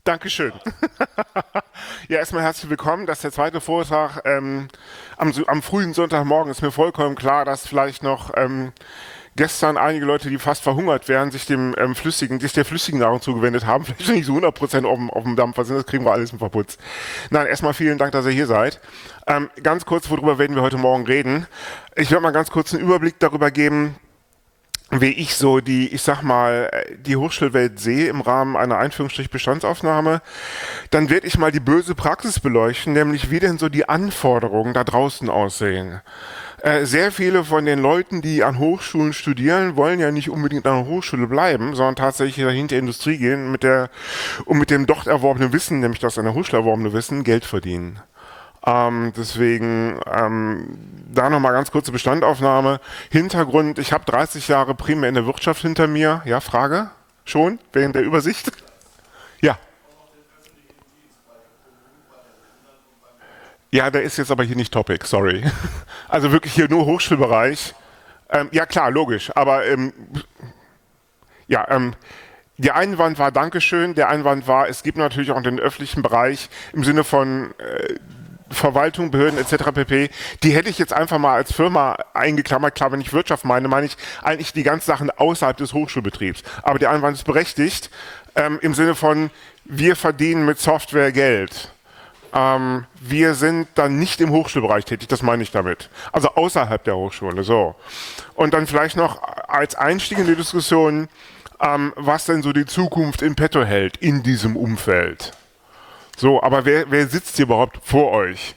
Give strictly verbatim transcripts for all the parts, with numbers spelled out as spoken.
Dankeschön. Ja, erstmal herzlich willkommen. Das ist der zweite Vortrag ähm, am, Su- am frühen Sonntagmorgen. Ist mir vollkommen klar, dass vielleicht noch ähm, gestern einige Leute, die fast verhungert wären, sich dem ähm, flüssigen, sich der flüssigen Nahrung zugewendet haben. Vielleicht nicht so hundert Prozent auf dem, auf dem Dampfer sind. Das kriegen wir alles im Verputz. Nein, erstmal vielen Dank, dass ihr hier seid. Ähm, ganz kurz, worüber werden wir heute Morgen reden? Ich werde mal ganz kurz einen Überblick darüber geben, wie ich so die, ich sag mal, die Hochschulwelt sehe im Rahmen einer Einführungsstrich-Bestandsaufnahme. Dann werde ich mal die böse Praxis beleuchten, nämlich wie denn so die Anforderungen da draußen aussehen. Äh, sehr viele von den Leuten, die an Hochschulen studieren, wollen ja nicht unbedingt an der Hochschule bleiben, sondern tatsächlich dahin der Industrie gehen mit der, und mit dem dort erworbenen Wissen, nämlich das an der Hochschule erworbene Wissen, Geld verdienen. Ähm, deswegen ähm, da nochmal ganz kurze Bestandaufnahme. Hintergrund, ich habe dreißig Jahre primär in der Wirtschaft hinter mir. Ja, Frage? Schon? Während der Übersicht? Ja. Ja, der ist jetzt aber hier nicht Topic, sorry. Also wirklich hier nur Hochschulbereich. Ähm, ja klar, logisch. Aber ähm, ja, ähm, der Einwand war Dankeschön. Der Einwand war, es gibt natürlich auch den öffentlichen Bereich im Sinne von äh, Verwaltung, Behörden et cetera pp. Die hätte ich jetzt einfach mal als Firma eingeklammert. Klar, wenn ich Wirtschaft meine, meine ich eigentlich die ganzen Sachen außerhalb des Hochschulbetriebs. Aber der Einwand ist berechtigt ähm, im Sinne von, wir verdienen mit Software Geld. Ähm, wir sind dann nicht im Hochschulbereich tätig, das meine ich damit. Also außerhalb der Hochschule, so. Und dann vielleicht noch als Einstieg in die Diskussion, ähm, was denn so die Zukunft in petto hält in diesem Umfeld. So, aber wer, wer sitzt hier überhaupt vor euch?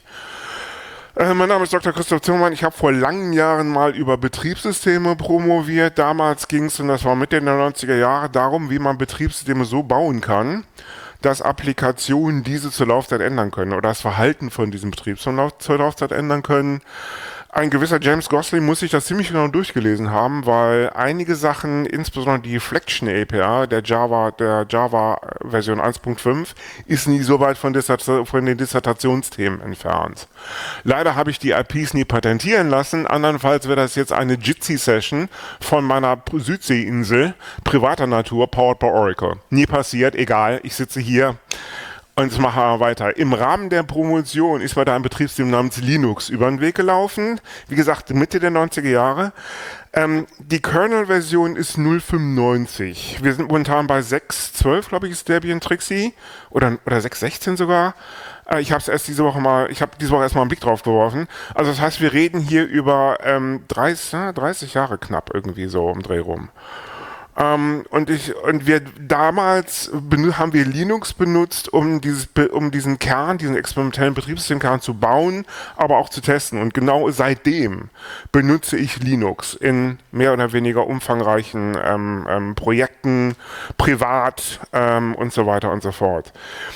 Äh, mein Name ist Doktor Christoph Zimmermann. Ich habe vor langen Jahren mal über Betriebssysteme promoviert. Damals ging es, und das war Mitte der neunziger Jahre, darum, wie man Betriebssysteme so bauen kann, dass Applikationen diese zur Laufzeit ändern können oder das Verhalten von diesem Betrieb zur, Lauf zur Laufzeit ändern können. Ein gewisser James Gosling muss sich das ziemlich genau durchgelesen haben, weil einige Sachen, insbesondere die Flexion A P I der Java, der Java Version eins Punkt fünf, ist nie so weit von, von den Dissertationsthemen entfernt. Leider habe ich die I Ps nie patentieren lassen, andernfalls wäre das jetzt eine Jitsi-Session von meiner Südseeinsel privater Natur, powered by Oracle. Nie passiert, egal, ich sitze hier. Und jetzt machen wir weiter. Im Rahmen der Promotion ist mir da ein Betriebssystem namens Linux über den Weg gelaufen. Wie gesagt, Mitte der neunziger Jahre. Ähm, die Kernel-Version ist null Punkt fünfundneunzig. Wir sind momentan bei sechs Punkt zwölf, glaube ich, ist Debian Trixie. Oder, oder sechs Punkt sechzehn sogar. Äh, ich habe es erst diese Woche mal, ich habe diese Woche erst mal einen Blick drauf geworfen. Also das heißt, wir reden hier über ähm, dreißig, dreißig Jahre knapp irgendwie so um Dreh rum. Ähm, und ich und wir damals haben wir Linux benutzt, um dieses um diesen Kern, diesen experimentellen Betriebssystemkern zu bauen, aber auch zu testen. Und genau seitdem benutze ich Linux in mehr oder weniger umfangreichen ähm, ähm, Projekten, privat ähm, und so weiter und so fort.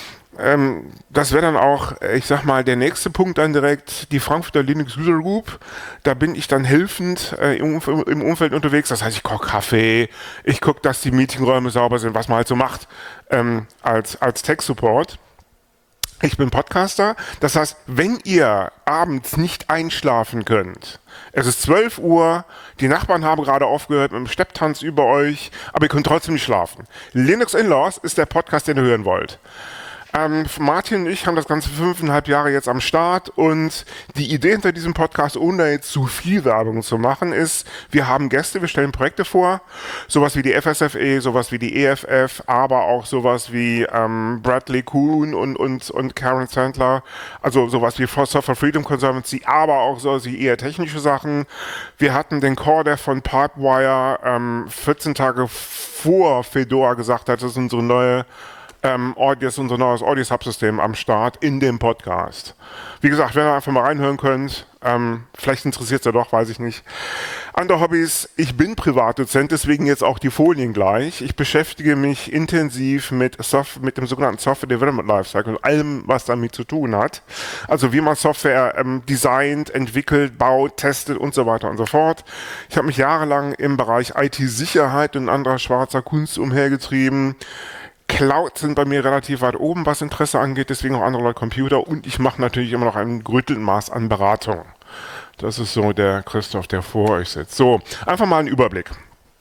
Ähm, das wäre dann auch, ich sag mal, der nächste Punkt dann direkt, die Frankfurter Linux User Group. Da bin ich dann helfend äh, im, Umf im Umfeld unterwegs. Das heißt, ich koche Kaffee, ich gucke, dass die Meetingräume sauber sind, was man halt so macht ähm, als, als Tech-Support. Ich bin Podcaster. Das heißt, wenn ihr abends nicht einschlafen könnt, es ist zwölf Uhr, die Nachbarn haben gerade aufgehört mit dem Stepptanz über euch, aber ihr könnt trotzdem nicht schlafen. Linux In-Laws ist der Podcast, den ihr hören wollt. Ähm, Martin und ich haben das Ganze fünfeinhalb Jahre jetzt am Start und die Idee hinter diesem Podcast, ohne jetzt zu viel Werbung zu machen, ist, wir haben Gäste, wir stellen Projekte vor, sowas wie die F S F E, sowas wie die E F F, aber auch sowas wie ähm, Bradley Kuhn und, und, und Karen Sandler, also sowas wie Software Freedom Conservancy, aber auch sowas wie eher technische Sachen. Wir hatten den Core, von Pipewire ähm, vierzehn Tage vor Fedora gesagt hat, das ist unsere neue Ähm, Audio ist unser neues Audio-Subsystem am Start in dem Podcast. Wie gesagt, wenn ihr einfach mal reinhören könnt, ähm, vielleicht interessiert es ja doch, weiß ich nicht. Andere Hobbys, ich bin Privatdozent, deswegen jetzt auch die Folien gleich. Ich beschäftige mich intensiv mit, Soft mit dem sogenannten Software Development Lifecycle, allem, was damit zu tun hat. Also wie man Software ähm, designt, entwickelt, baut, testet und so weiter und so fort. Ich habe mich jahrelang im Bereich I T-Sicherheit und anderer schwarzer Kunst umhergetrieben. Cloud sind bei mir relativ weit oben, was Interesse angeht, deswegen auch andere Leute Computer und ich mache natürlich immer noch ein gerütteltes Maß an Beratung. Das ist so der Christoph, der vor euch sitzt. So, einfach mal ein Überblick.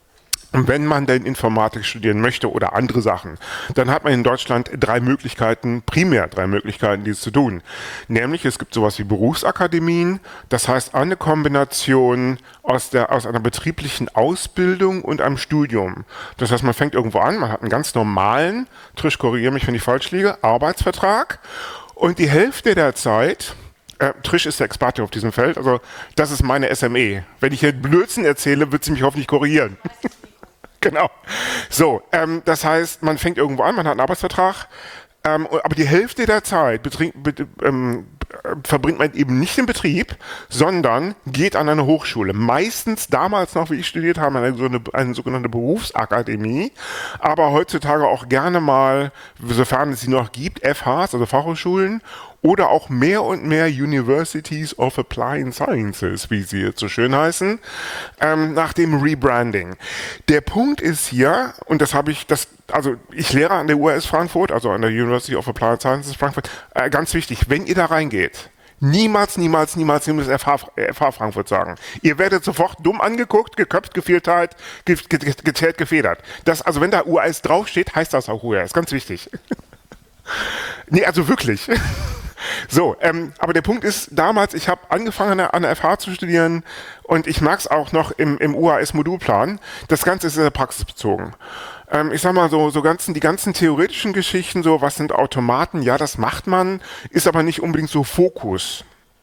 Und wenn man denn Informatik studieren möchte oder andere Sachen, dann hat man in Deutschland drei Möglichkeiten, primär drei Möglichkeiten, dies zu tun. Nämlich es gibt sowas wie Berufsakademien, das heißt eine Kombination aus, der, aus einer betrieblichen Ausbildung und einem Studium. Das heißt, man fängt irgendwo an, man hat einen ganz normalen, Trisch, korrigiere mich, wenn ich falsch liege, Arbeitsvertrag und die Hälfte der Zeit... Äh, Trisch ist der Experte auf diesem Feld, also das ist meine S M E. Wenn ich hier Blödsinn erzähle, wird sie mich hoffentlich korrigieren. Genau. So, ähm, das heißt, man fängt irgendwo an, man hat einen Arbeitsvertrag, ähm, aber die Hälfte der Zeit betrie- bet- ähm, verbringt man eben nicht im Betrieb, sondern geht an eine Hochschule. Meistens damals noch, wie ich studiert habe, eine, so eine, eine sogenannte Berufsakademie, aber heutzutage auch gerne mal, sofern es sie noch gibt, F Hs, also Fachhochschulen, oder auch mehr und mehr Universities of Applied Sciences, wie sie jetzt so schön heißen, ähm, nach dem Rebranding. Der Punkt ist hier, und das habe ich, das, also ich lehre an der U H S Frankfurt, also an der University of Applied Sciences Frankfurt, äh, ganz wichtig, wenn ihr da reingeht, niemals, niemals, niemals niemals F H, F H Frankfurt sagen. Ihr werdet sofort dumm angeguckt, geköpft, gefehlteilt, ge, ge, ge, gezählt, gefedert. Das, also wenn da U H S draufsteht, heißt das auch U H S, ganz wichtig. Nee, also wirklich. So, ähm, aber der Punkt ist, damals, ich habe angefangen an der, an der F H zu studieren und ich mag es auch noch im, im U H S-Modulplan. Das Ganze ist sehr praxisbezogen. Ähm, ich sag mal so, so ganzen, die ganzen theoretischen Geschichten, so was sind Automaten, ja, das macht man, ist aber nicht unbedingt so Fokus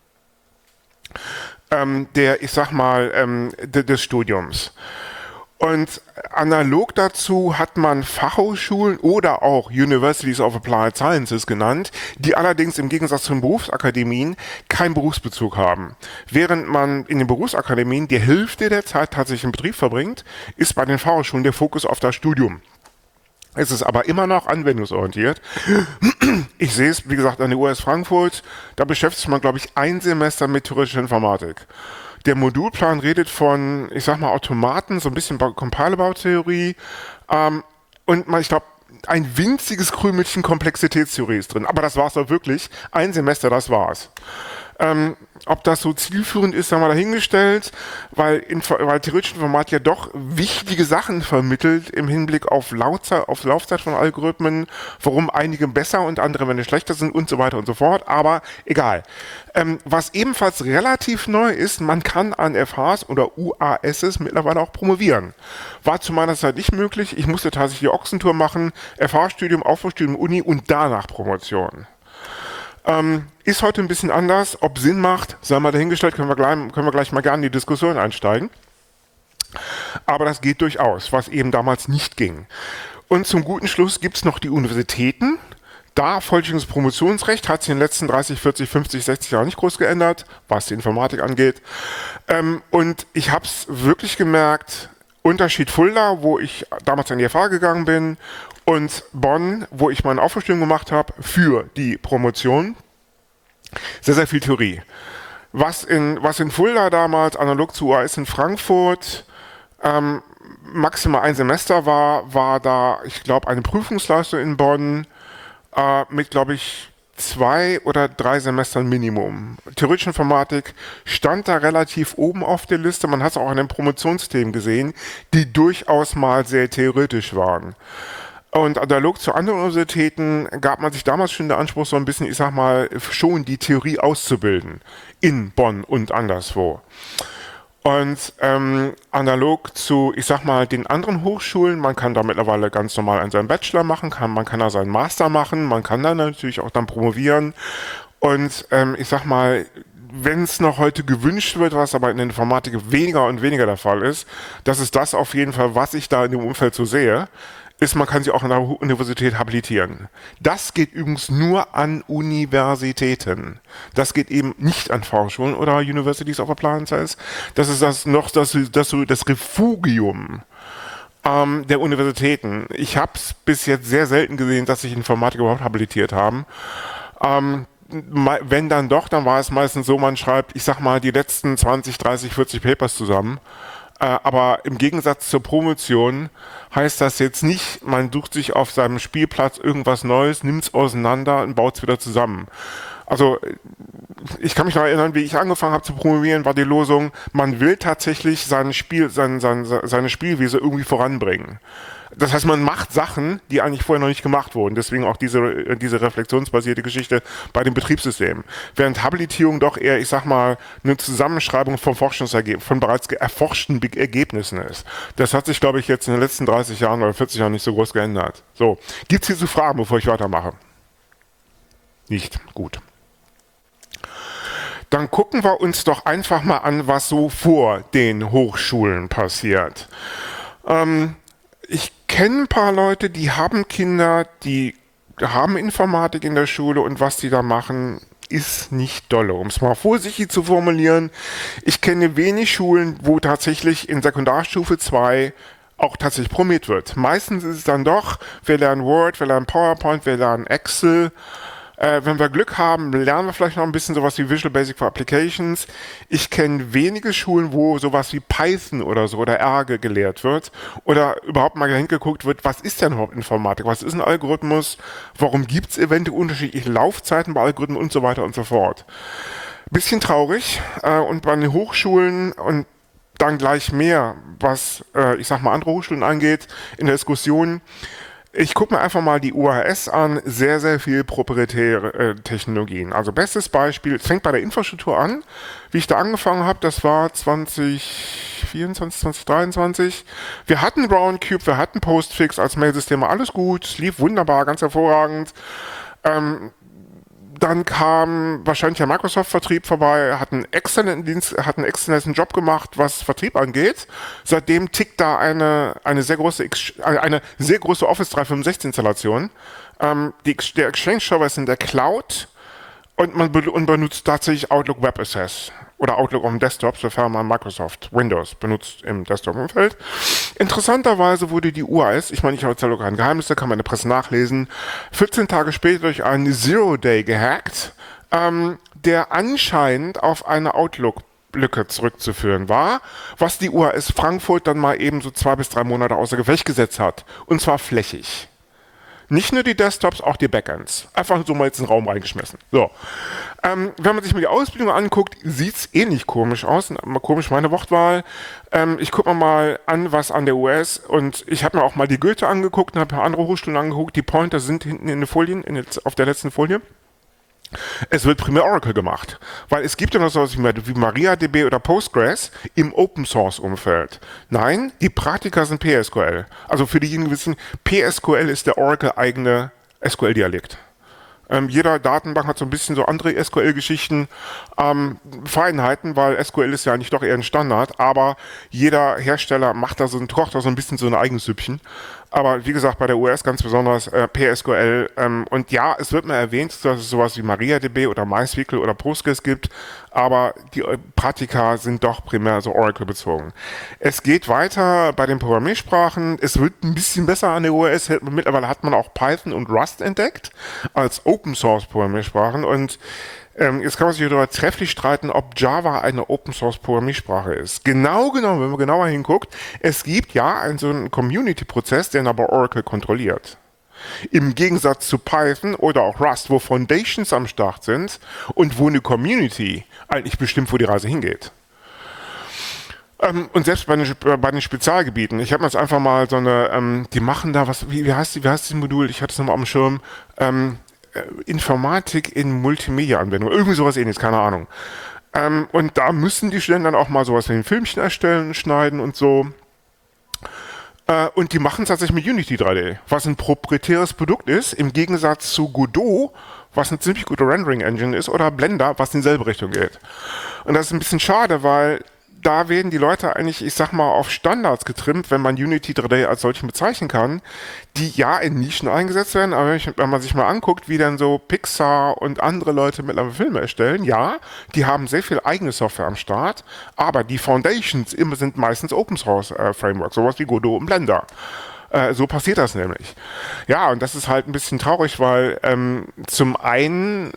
ähm, der, ich sag mal, ähm, de, des Studiums. Und analog dazu hat man Fachhochschulen oder auch Universities of Applied Sciences genannt, die allerdings im Gegensatz zu den Berufsakademien keinen Berufsbezug haben. Während man in den Berufsakademien die Hälfte der Zeit tatsächlich im Betrieb verbringt, ist bei den Fachhochschulen der Fokus auf das Studium. Es ist aber immer noch anwendungsorientiert. Ich sehe es, wie gesagt, an der U S Frankfurt, da beschäftigt man, glaube ich, ein Semester mit theoretischer Informatik. Der Modulplan redet von, ich sag mal, Automaten, so ein bisschen Compile-About-Theorie ähm, und man, ich glaube, ein winziges Krümelchen Komplexitätstheorie ist drin. Aber das war es doch wirklich. Ein Semester, das war's. Ähm, ob das so zielführend ist, haben wir dahingestellt, weil, Info- weil theoretische Informatik ja doch wichtige Sachen vermittelt im Hinblick auf, Lautzeit, auf Laufzeit von Algorithmen, warum einige besser und andere, wenn sie schlechter sind und so weiter und so fort, aber egal. Ähm, was ebenfalls relativ neu ist, man kann an F Hs oder U A Ss mittlerweile auch promovieren. War zu meiner Zeit nicht möglich, ich musste tatsächlich die Ochsentour machen, F H-Studium, Aufbaustudium, Uni und danach Promotion. Ähm, ist heute ein bisschen anders. Ob Sinn macht, sei mal dahingestellt, können wir gleich, können wir gleich mal gerne in die Diskussion einsteigen. Aber das geht durchaus, was eben damals nicht ging. Und zum guten Schluss gibt es noch die Universitäten. Da vollständiges Promotionsrecht hat sich in den letzten dreißig, vierzig, fünfzig, sechzig Jahren nicht groß geändert, was die Informatik angeht. Ähm, und ich habe es wirklich gemerkt, Unterschied Fulda, wo ich damals an die F H gegangen bin, und Bonn, wo ich meine Aufbaustudium gemacht habe für die Promotion. Sehr, sehr viel Theorie. Was in, was in Fulda damals analog zu U A S in Frankfurt ähm, maximal ein Semester war, war da, ich glaube, eine Prüfungsleistung in Bonn äh, mit, glaube ich, zwei oder drei Semestern Minimum. Theoretische Informatik stand da relativ oben auf der Liste. Man hat es auch an den Promotionsthemen gesehen, die durchaus mal sehr theoretisch waren. Und analog zu anderen Universitäten gab man sich damals schon den Anspruch, so ein bisschen, ich sag mal, schon die Theorie auszubilden. In Bonn und anderswo. Und ähm, analog zu, ich sag mal, den anderen Hochschulen, man kann da mittlerweile ganz normal einen seinen Bachelor machen, kann, man kann da seinen Master machen, man kann da natürlich auch dann promovieren. Und ähm, ich sag mal, wenn es noch heute gewünscht wird, was aber in der Informatik weniger und weniger der Fall ist, das ist das auf jeden Fall, was ich da in dem Umfeld so sehe, ist, man kann sich auch an der Universität habilitieren. Das geht übrigens nur an Universitäten. Das geht eben nicht an Fachschulen oder Universities of Applied Sciences. Das ist das noch das, das, das Refugium ähm, der Universitäten. Ich habe es bis jetzt sehr selten gesehen, dass sich Informatiker überhaupt habilitiert haben. Ähm, wenn dann doch, dann war es meistens so, man schreibt, ich sag mal, die letzten zwanzig, dreißig, vierzig Papers zusammen. Äh, aber im Gegensatz zur Promotion heißt das jetzt nicht, man sucht sich auf seinem Spielplatz irgendwas Neues, nimmt es auseinander und baut es wieder zusammen. Also ich kann mich noch erinnern, wie ich angefangen habe zu promovieren, war die Losung, man will tatsächlich sein Spiel, sein, sein, seine Spielwiese irgendwie voranbringen. Das heißt, man macht Sachen, die eigentlich vorher noch nicht gemacht wurden. Deswegen auch diese, diese reflexionsbasierte Geschichte bei den Betriebssystemen. Während Habilitierung doch eher, ich sag mal, eine Zusammenschreibung von Forschungsergebnissen, von bereits erforschten Ergebnissen ist. Das hat sich, glaube ich, jetzt in den letzten dreißig Jahren oder vierzig Jahren nicht so groß geändert. So, gibt's hierzu Fragen, bevor ich weitermache? Nicht. Gut. Dann gucken wir uns doch einfach mal an, was so vor den Hochschulen passiert. Ähm, ich kenne ein paar Leute, die haben Kinder, die haben Informatik in der Schule und was die da machen, ist nicht dolle, um es mal vorsichtig zu formulieren. Ich kenne wenig Schulen, wo tatsächlich in Sekundarstufe zwei auch tatsächlich promoviert wird. Meistens ist es dann doch, wir lernen Word, wir lernen PowerPoint, wir lernen Excel. Äh, wenn wir Glück haben, lernen wir vielleicht noch ein bisschen sowas wie Visual Basic for Applications. Ich kenne wenige Schulen, wo sowas wie Python oder so oder R gelehrt wird oder überhaupt mal hingeguckt wird, was ist denn überhaupt Informatik, was ist ein Algorithmus, warum gibt es eventuell unterschiedliche Laufzeiten bei Algorithmen und so weiter und so fort. Bisschen traurig äh, und bei den Hochschulen und dann gleich mehr, was, äh, ich sag mal, andere Hochschulen angeht, in der Diskussion. Ich gucke mir einfach mal die U A S an, sehr, sehr viel proprietäre äh, Technologien. Also bestes Beispiel, es fängt bei der Infrastruktur an, wie ich da angefangen habe, das war zwanzig vierundzwanzig, zwanzig dreiundzwanzig. Wir hatten Roundcube, wir hatten Postfix als Mailsystem, alles gut, lief wunderbar, ganz hervorragend. Ähm, Dann kam wahrscheinlich der Microsoft-Vertrieb vorbei, hat einen exzellenten Dienst, hat einen exzellenten Job gemacht, was Vertrieb angeht. Seitdem tickt da eine, eine sehr große, eine sehr große Office dreihundertfünfundsechzig Installation. Ähm, die, der Exchange-Server ist in der Cloud und man be und benutzt tatsächlich Outlook Web Access oder Outlook auf dem Desktop, sofern man Microsoft Windows benutzt im Desktop-Umfeld. Interessanterweise wurde die U A S, ich meine, ich erzähle kein Geheimnis, da kann man in der Presse nachlesen, vierzehn Tage später durch einen Zero-Day gehackt, ähm, der anscheinend auf eine Outlook-Lücke zurückzuführen war, was die U A S Frankfurt dann mal eben so zwei bis drei Monate außer Gefecht gesetzt hat. Und zwar flächig. Nicht nur die Desktops, auch die Backends. Einfach so mal jetzt in den Raum reingeschmissen. So. Ähm, wenn man sich mal die Ausbildung anguckt, sieht es ähnlich komisch aus. Mal komisch meine Wortwahl. Ähm, ich gucke mir mal an, was an der U S und ich habe mir auch mal die Goethe angeguckt und habe mir andere Hochschulen angeguckt. Die Pointer sind hinten in den Folien, in jetzt, auf der letzten Folie. Es wird primär Oracle gemacht, weil es gibt ja noch sowas wie MariaDB oder Postgres im Open-Source-Umfeld. Nein, die Praktika sind P S Q L. Also für diejenigen, die wissen, P S Q L ist der Oracle-eigene S Q L-Dialekt. Ähm, jeder Datenbank hat so ein bisschen so andere S Q L-Geschichten, ähm, Feinheiten, weil S Q L ist ja eigentlich doch eher ein Standard, aber jeder Hersteller macht da so, kocht da so ein bisschen so ein eigenes Süppchen. Aber wie gesagt, bei der U S ganz besonders äh, P S Q L. Ähm, und ja, es wird mal erwähnt, dass es sowas wie MariaDB oder MySQL oder Postgres gibt, aber die äh, Praktika sind doch primär so Oracle bezogen. Es geht weiter bei den Programmiersprachen. Es wird ein bisschen besser an der U S. Mittlerweile hat man auch Python und Rust entdeckt als Open-Source-Programmiersprachen und Ähm, jetzt kann man sich darüber trefflich streiten, ob Java eine Open-Source-Programmiersprache ist. Genau genommen, wenn man genauer hinguckt, es gibt ja einen so einen Community-Prozess, den aber Oracle kontrolliert. Im Gegensatz zu Python oder auch Rust, wo Foundations am Start sind und wo eine Community eigentlich bestimmt, wo die Reise hingeht. Ähm, und selbst bei den, bei den Spezialgebieten, ich habe mir jetzt einfach mal so eine, ähm, die machen da was, wie, wie heißt die, wie heißt das Modul, ich hatte es nochmal auf dem Schirm, ähm, Informatik in Multimedia-Anwendungen, irgendwie sowas ähnliches, keine Ahnung. Ähm, und da müssen die Studenten dann auch mal sowas wie ein Filmchen erstellen, schneiden und so. Äh, und die machen es tatsächlich mit Unity drei D, was ein proprietäres Produkt ist, im Gegensatz zu Godot, was eine ziemlich gute Rendering-Engine ist, oder Blender, was in dieselbe Richtung geht. Und das ist ein bisschen schade, weil da werden die Leute eigentlich, ich sag mal, auf Standards getrimmt, wenn man Unity drei D als solchen bezeichnen kann, die ja in Nischen eingesetzt werden, aber wenn, ich, wenn man sich mal anguckt, wie dann so Pixar und andere Leute mittlerweile Filme erstellen, ja, die haben sehr viel eigene Software am Start, aber die Foundations immer sind meistens Open Source äh, Frameworks, sowas wie Godot und Blender. Äh, so passiert das nämlich. Ja, und das ist halt ein bisschen traurig, weil ähm, zum einen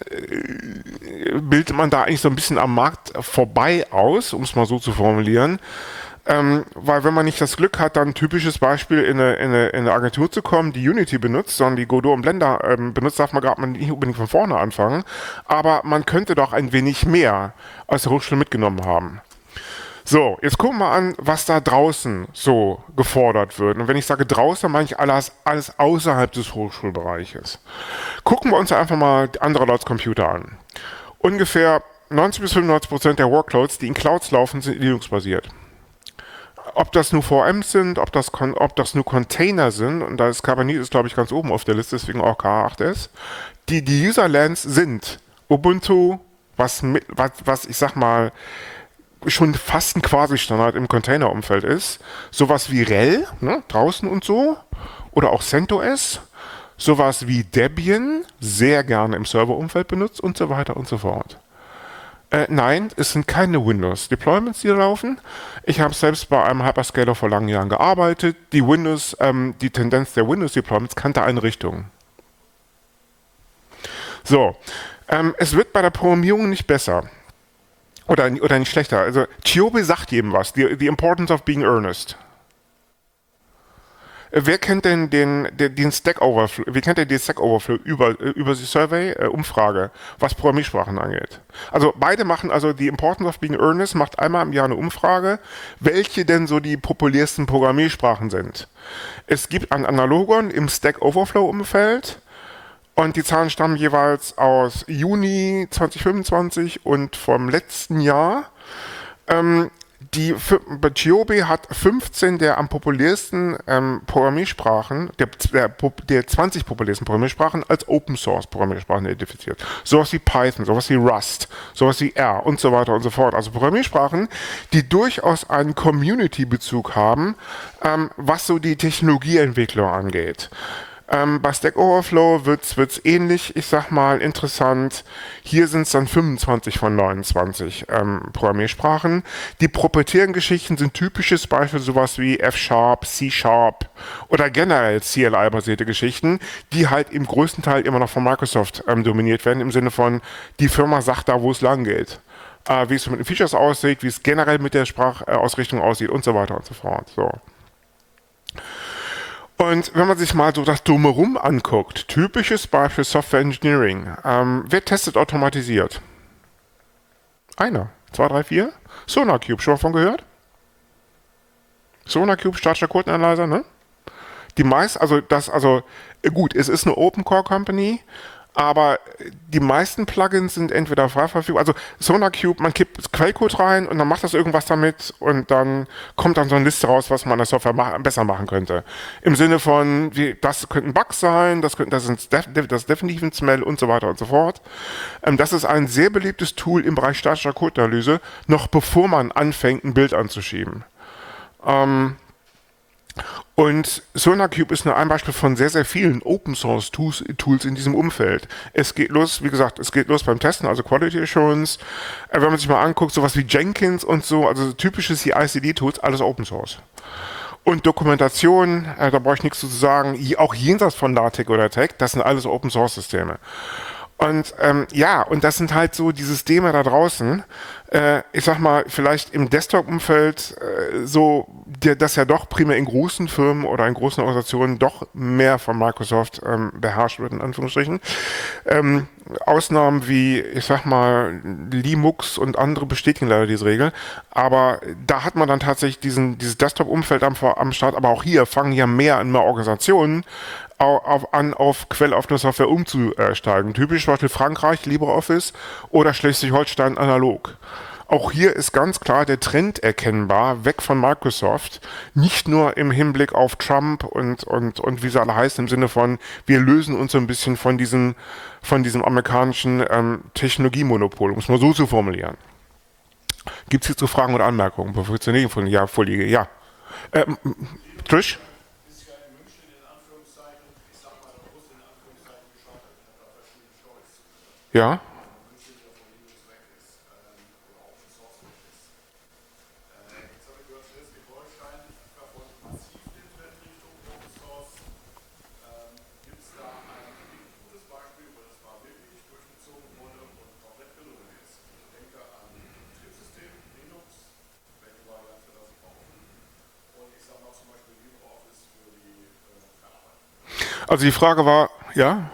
äh, bildet man da eigentlich so ein bisschen am Markt vorbei aus, um es mal so zu formulieren. Ähm, weil wenn man nicht das Glück hat, dann ein typisches Beispiel in eine, in eine, in eine Agentur zu kommen, die Unity benutzt, sondern die Godot und Blender ähm, benutzt, darf man gerade nicht unbedingt von vorne anfangen. Aber man könnte doch ein wenig mehr aus der Hochschule mitgenommen haben. So, jetzt gucken wir mal an, was da draußen so gefordert wird. Und wenn ich sage draußen, meine ich alles, alles außerhalb des Hochschulbereiches. Gucken wir uns einfach mal andere Leute Computer an. Ungefähr neunzig bis fünfundneunzig Prozent der Workloads, die in Clouds laufen, sind Linux-basiert. Ob das nur V Ms sind, ob das, ob das nur Container sind, und da ist Kubernetes, glaube ich, ganz oben auf der Liste, deswegen auch K acht S, die, die Userlands sind Ubuntu, was, was, was ich sag mal, schon fast ein Quasi-Standard im Container-Umfeld ist. Sowas wie R H E L, ne, draußen und so, oder auch CentOS, sowas wie Debian, sehr gerne im Server-Umfeld benutzt und so weiter und so fort. Äh, nein, es sind keine Windows-Deployments, die da laufen. Ich habe selbst bei einem Hyperscaler vor langen Jahren gearbeitet. Die Windows, ähm, die Tendenz der Windows-Deployments kannte eine Richtung. So, ähm, es wird bei der Programmierung nicht besser. Oder, oder nicht schlechter. Also, Chiobe sagt jedem was. The, the importance of being earnest. Wer kennt denn den, den, den Stack Overflow, wie kennt denn den Stack Overflow über, über die Survey, äh, Umfrage, was Programmiersprachen angeht? Also beide machen, also die Importance of Being Earnest macht einmal im Jahr eine Umfrage, welche denn so die populärsten Programmiersprachen sind. Es gibt ein Analogon im Stack Overflow Umfeld und die Zahlen stammen jeweils aus Juni zwanzig fünfundzwanzig und vom letzten Jahr. Ähm, Die Chiobe hat fünfzehn der am populärsten ähm, Programmiersprachen, der, der, der zwanzig populärsten Programmiersprachen als Open Source Programmiersprachen identifiziert. Sowas wie Python, sowas wie Rust, sowas wie R und so weiter und so fort. Also Programmiersprachen, die durchaus einen Community-Bezug haben, ähm, was so die Technologieentwicklung angeht. Ähm, bei Stack Overflow wird es ähnlich, ich sag mal, interessant. Hier sind es dann fünfundzwanzig von neunundzwanzig ähm, Programmiersprachen. Die proprietären Geschichten sind typisches Beispiel, sowas wie F-Sharp, C-Sharp oder generell C L I-basierte Geschichten, die halt im größten Teil immer noch von Microsoft ähm, dominiert werden, im Sinne von, die Firma sagt da, wo es lang geht. Äh, wie es mit den Features aussieht, wie es generell mit der Sprachausrichtung aussieht und so weiter und so fort. So. Und wenn man sich mal so das Drumherum anguckt, typisches Beispiel Software Engineering, ähm, wer testet automatisiert? Einer, zwei, drei, vier. SonarCube, schon mal von gehört? SonarCube, statischer Codeanalyzer, ne? Die meist, also das, also gut, es ist eine Open Core Company, aber die meisten Plugins sind entweder frei verfügbar. Also SonarCube, man kippt Quellcode rein und dann macht das irgendwas damit und dann kommt dann so eine Liste raus, was man an der Software ma besser machen könnte. Im Sinne von, wie, das könnten Bugs sein, das, könnten, das ist def das definitiv ein Smell und so weiter und so fort. Ähm, das ist ein sehr beliebtes Tool im Bereich statischer Codeanalyse, noch bevor man anfängt, ein Bild anzuschieben. Ähm, Und SonarCube ist nur ein Beispiel von sehr, sehr vielen Open-Source-Tools Tools in diesem Umfeld. Es geht los, wie gesagt, es geht los beim Testen, also Quality Assurance. Äh, wenn man sich mal anguckt, sowas wie Jenkins und so, also typische C I C D-Tools, alles Open-Source. Und Dokumentation, äh, da brauche ich nichts zu sagen, auch jenseits von LaTeX oder Tech, das sind alles Open-Source-Systeme. Und ähm, ja, und das sind halt so die Systeme da draußen. Äh, ich sag mal, vielleicht im Desktop-Umfeld äh, so, der, das ja doch primär in großen Firmen oder in großen Organisationen doch mehr von Microsoft ähm, beherrscht wird, in Anführungsstrichen. Ähm, Ausnahmen wie, ich sag mal, Linux und andere bestätigen leider diese Regel. Aber da hat man dann tatsächlich diesen, dieses Desktop-Umfeld am, am Start. Aber auch hier fangen ja mehr und mehr Organisationen Auf, an, auf quelloffene Software umzusteigen. Typisch Beispiel Frankreich, LibreOffice oder Schleswig-Holstein analog. Auch hier ist ganz klar der Trend erkennbar, weg von Microsoft. Nicht nur im Hinblick auf Trump und, und, und wie sie alle heißen, im Sinne von, wir lösen uns so ein bisschen von diesem, von diesem amerikanischen ähm, Technologiemonopol, um es mal so zu formulieren. Gibt es hierzu Fragen oder Anmerkungen, bevor ich zur nächsten ja, vorliege? Ja. Ähm, Trish? Ja. Also die Frage war, ja?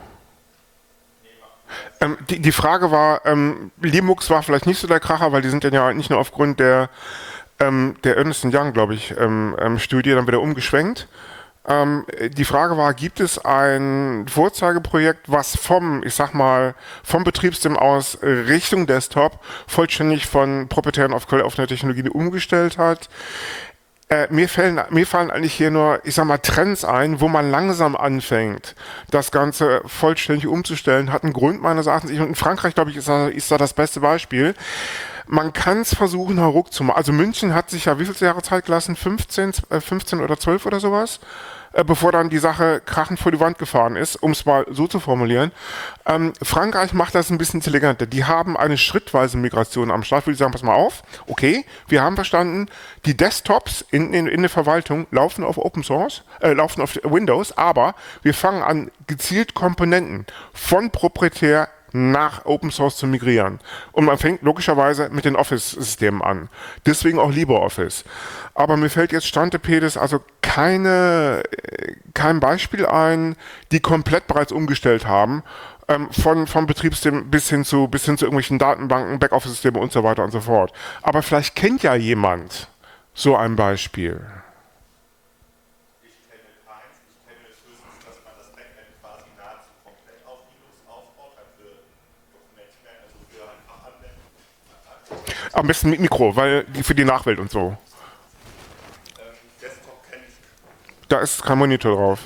Ähm, die, die Frage war, ähm, Linux war vielleicht nicht so der Kracher, weil die sind dann ja nicht nur aufgrund der, ähm, der Ernst Young, glaube ich, ähm, ähm, Studie dann wieder umgeschwenkt. Ähm, die Frage war, gibt es ein Vorzeigeprojekt, was vom, ich sag mal, vom Betriebssystem aus Richtung Desktop vollständig von proprietären auf quelloffene Technologien umgestellt hat? Äh, mir, fallen, mir fallen eigentlich hier nur, ich sag mal, Trends ein, wo man langsam anfängt, das Ganze vollständig umzustellen. Hat einen Grund meines Erachtens. Ich, in Frankreich, glaube ich, ist da, ist da das beste Beispiel. Man kann es versuchen, heruck zu machen. Also München hat sich ja wie viele Jahre Zeit gelassen? fünfzehn, äh, fünfzehn oder zwölf oder sowas? Äh, bevor dann die Sache krachend vor die Wand gefahren ist, um es mal so zu formulieren. Ähm, Frankreich macht das ein bisschen intelligenter. Die haben eine schrittweise Migration am Start. Würde ich sagen, pass mal auf, okay, wir haben verstanden, die Desktops in, in, in der Verwaltung laufen auf Open Source, äh, laufen auf Windows, aber wir fangen an, gezielt Komponenten von proprietär nach Open Source zu migrieren. Und man fängt logischerweise mit den Office-Systemen an. Deswegen auch LibreOffice. Aber mir fällt jetzt Stand Pedis also keine, kein Beispiel ein, die komplett bereits umgestellt haben, ähm, von, vom Betriebssystem bis hin zu, bis hin zu irgendwelchen Datenbanken, Backoffice-Systemen und so weiter und so fort. Aber vielleicht kennt ja jemand so ein Beispiel. Am besten mit Mikro, weil die für die Nachwelt und so. Da ist kein Monitor drauf.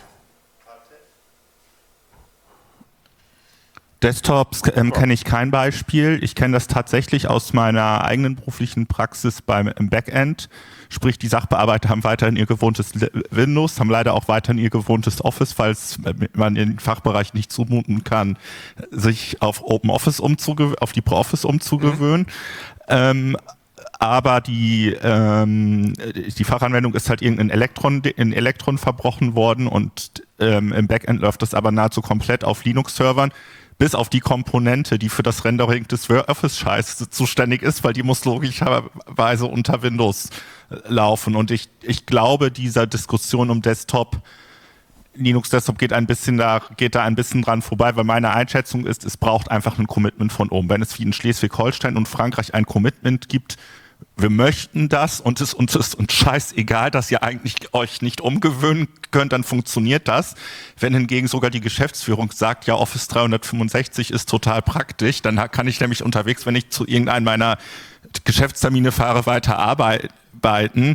Desktops ähm, kenne ich kein Beispiel. Ich kenne das tatsächlich aus meiner eigenen beruflichen Praxis beim im Backend. Sprich, die Sachbearbeiter haben weiterhin ihr gewohntes Windows, haben leider auch weiterhin ihr gewohntes Office, falls man den Fachbereich nicht zumuten kann, sich auf OpenOffice umzuge- auf LibreOffice umzugewöhnen. Mhm. Ähm, aber die, ähm, die Fachanwendung ist halt irgendein Elektron, in Elektron verbrochen worden und ähm, im Backend läuft das aber nahezu komplett auf Linux-Servern, bis auf die Komponente, die für das Rendering des Office-Scheiß zuständig ist, weil die muss logischerweise unter Windows laufen. Und ich, ich glaube, dieser Diskussion um Desktop, Linux Desktop geht ein bisschen da, geht da ein bisschen dran vorbei, weil meine Einschätzung ist, es braucht einfach ein Commitment von oben. Wenn es wie in Schleswig-Holstein und Frankreich ein Commitment gibt, wir möchten das und es uns ist uns scheißegal, dass ihr eigentlich euch nicht umgewöhnen könnt, dann funktioniert das. Wenn hingegen sogar die Geschäftsführung sagt, ja, Office dreihundertfünfundsechzig ist total praktisch, dann kann ich nämlich unterwegs, wenn ich zu irgendeinem meiner Geschäftstermine fahre, weiter arbeiten.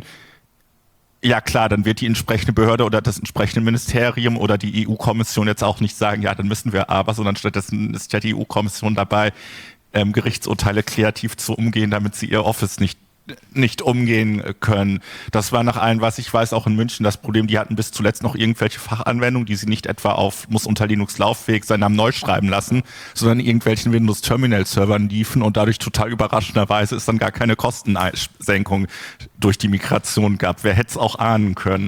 Ja klar, dann wird die entsprechende Behörde oder das entsprechende Ministerium oder die E U-Kommission jetzt auch nicht sagen, ja, dann müssen wir aber, sondern stattdessen ist ja die E U-Kommission dabei, ähm, Gerichtsurteile kreativ zu umgehen, damit sie ihr Office nicht nicht umgehen können. Das war nach allem, was ich weiß, auch in München das Problem. Die hatten bis zuletzt noch irgendwelche Fachanwendungen, die sie nicht etwa auf, muss unter Linux lauffähig sein, haben neu schreiben lassen, sondern irgendwelchen Windows-Terminal-Servern liefen und dadurch total überraschenderweise es dann gar keine Kostensenkung durch die Migration gab. Wer hätte es auch ahnen können?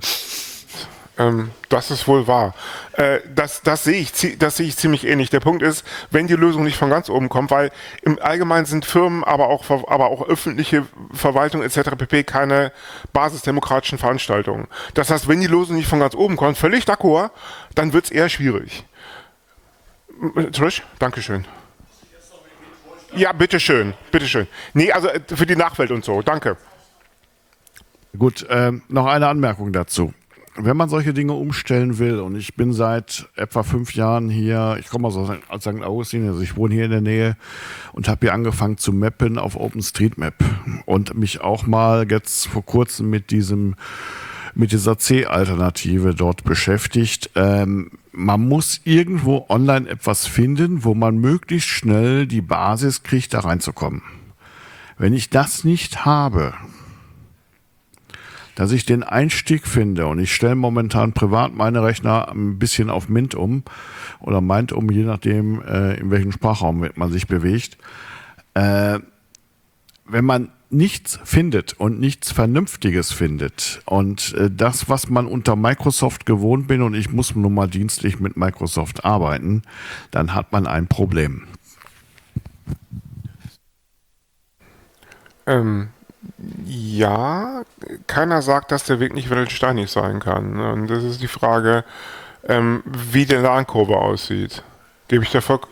Ähm, das ist wohl wahr. Äh, das, das sehe ich, das sehe ich ziemlich ähnlich. Der Punkt ist, wenn die Lösung nicht von ganz oben kommt, weil im Allgemeinen sind Firmen, aber auch, aber auch öffentliche Verwaltung et cetera pp. Keine basisdemokratischen Veranstaltungen. Das heißt, wenn die Lösung nicht von ganz oben kommt, völlig d'accord, dann wird es eher schwierig. Trish, Dankeschön. Ja, bitteschön, bitteschön. Nee, also für die Nachwelt und so, danke. Gut, ähm, noch eine Anmerkung dazu. Wenn man solche Dinge umstellen will, und ich bin seit etwa fünf Jahren hier, ich komme aus Sankt Augustin, also ich wohne hier in der Nähe und habe hier angefangen zu mappen auf OpenStreetMap und mich auch mal jetzt vor kurzem mit diesem mit dieser C-Alternative dort beschäftigt. Ähm, man muss irgendwo online etwas finden, wo man möglichst schnell die Basis kriegt, da reinzukommen. Wenn ich das nicht habe, dass ich den Einstieg finde, und ich stelle momentan privat meine Rechner ein bisschen auf Mint um oder Mind um, je nachdem, äh, in welchem Sprachraum man sich bewegt. Äh, wenn man nichts findet und nichts Vernünftiges findet und äh, das, was man unter Microsoft gewohnt bin, und ich muss nun mal dienstlich mit Microsoft arbeiten, dann hat man ein Problem. Ähm, ja, keiner sagt, dass der Weg nicht steinig sein kann. Und das ist die Frage, ähm, wie die Lernkurve aussieht. Gebe ich dir vollkommen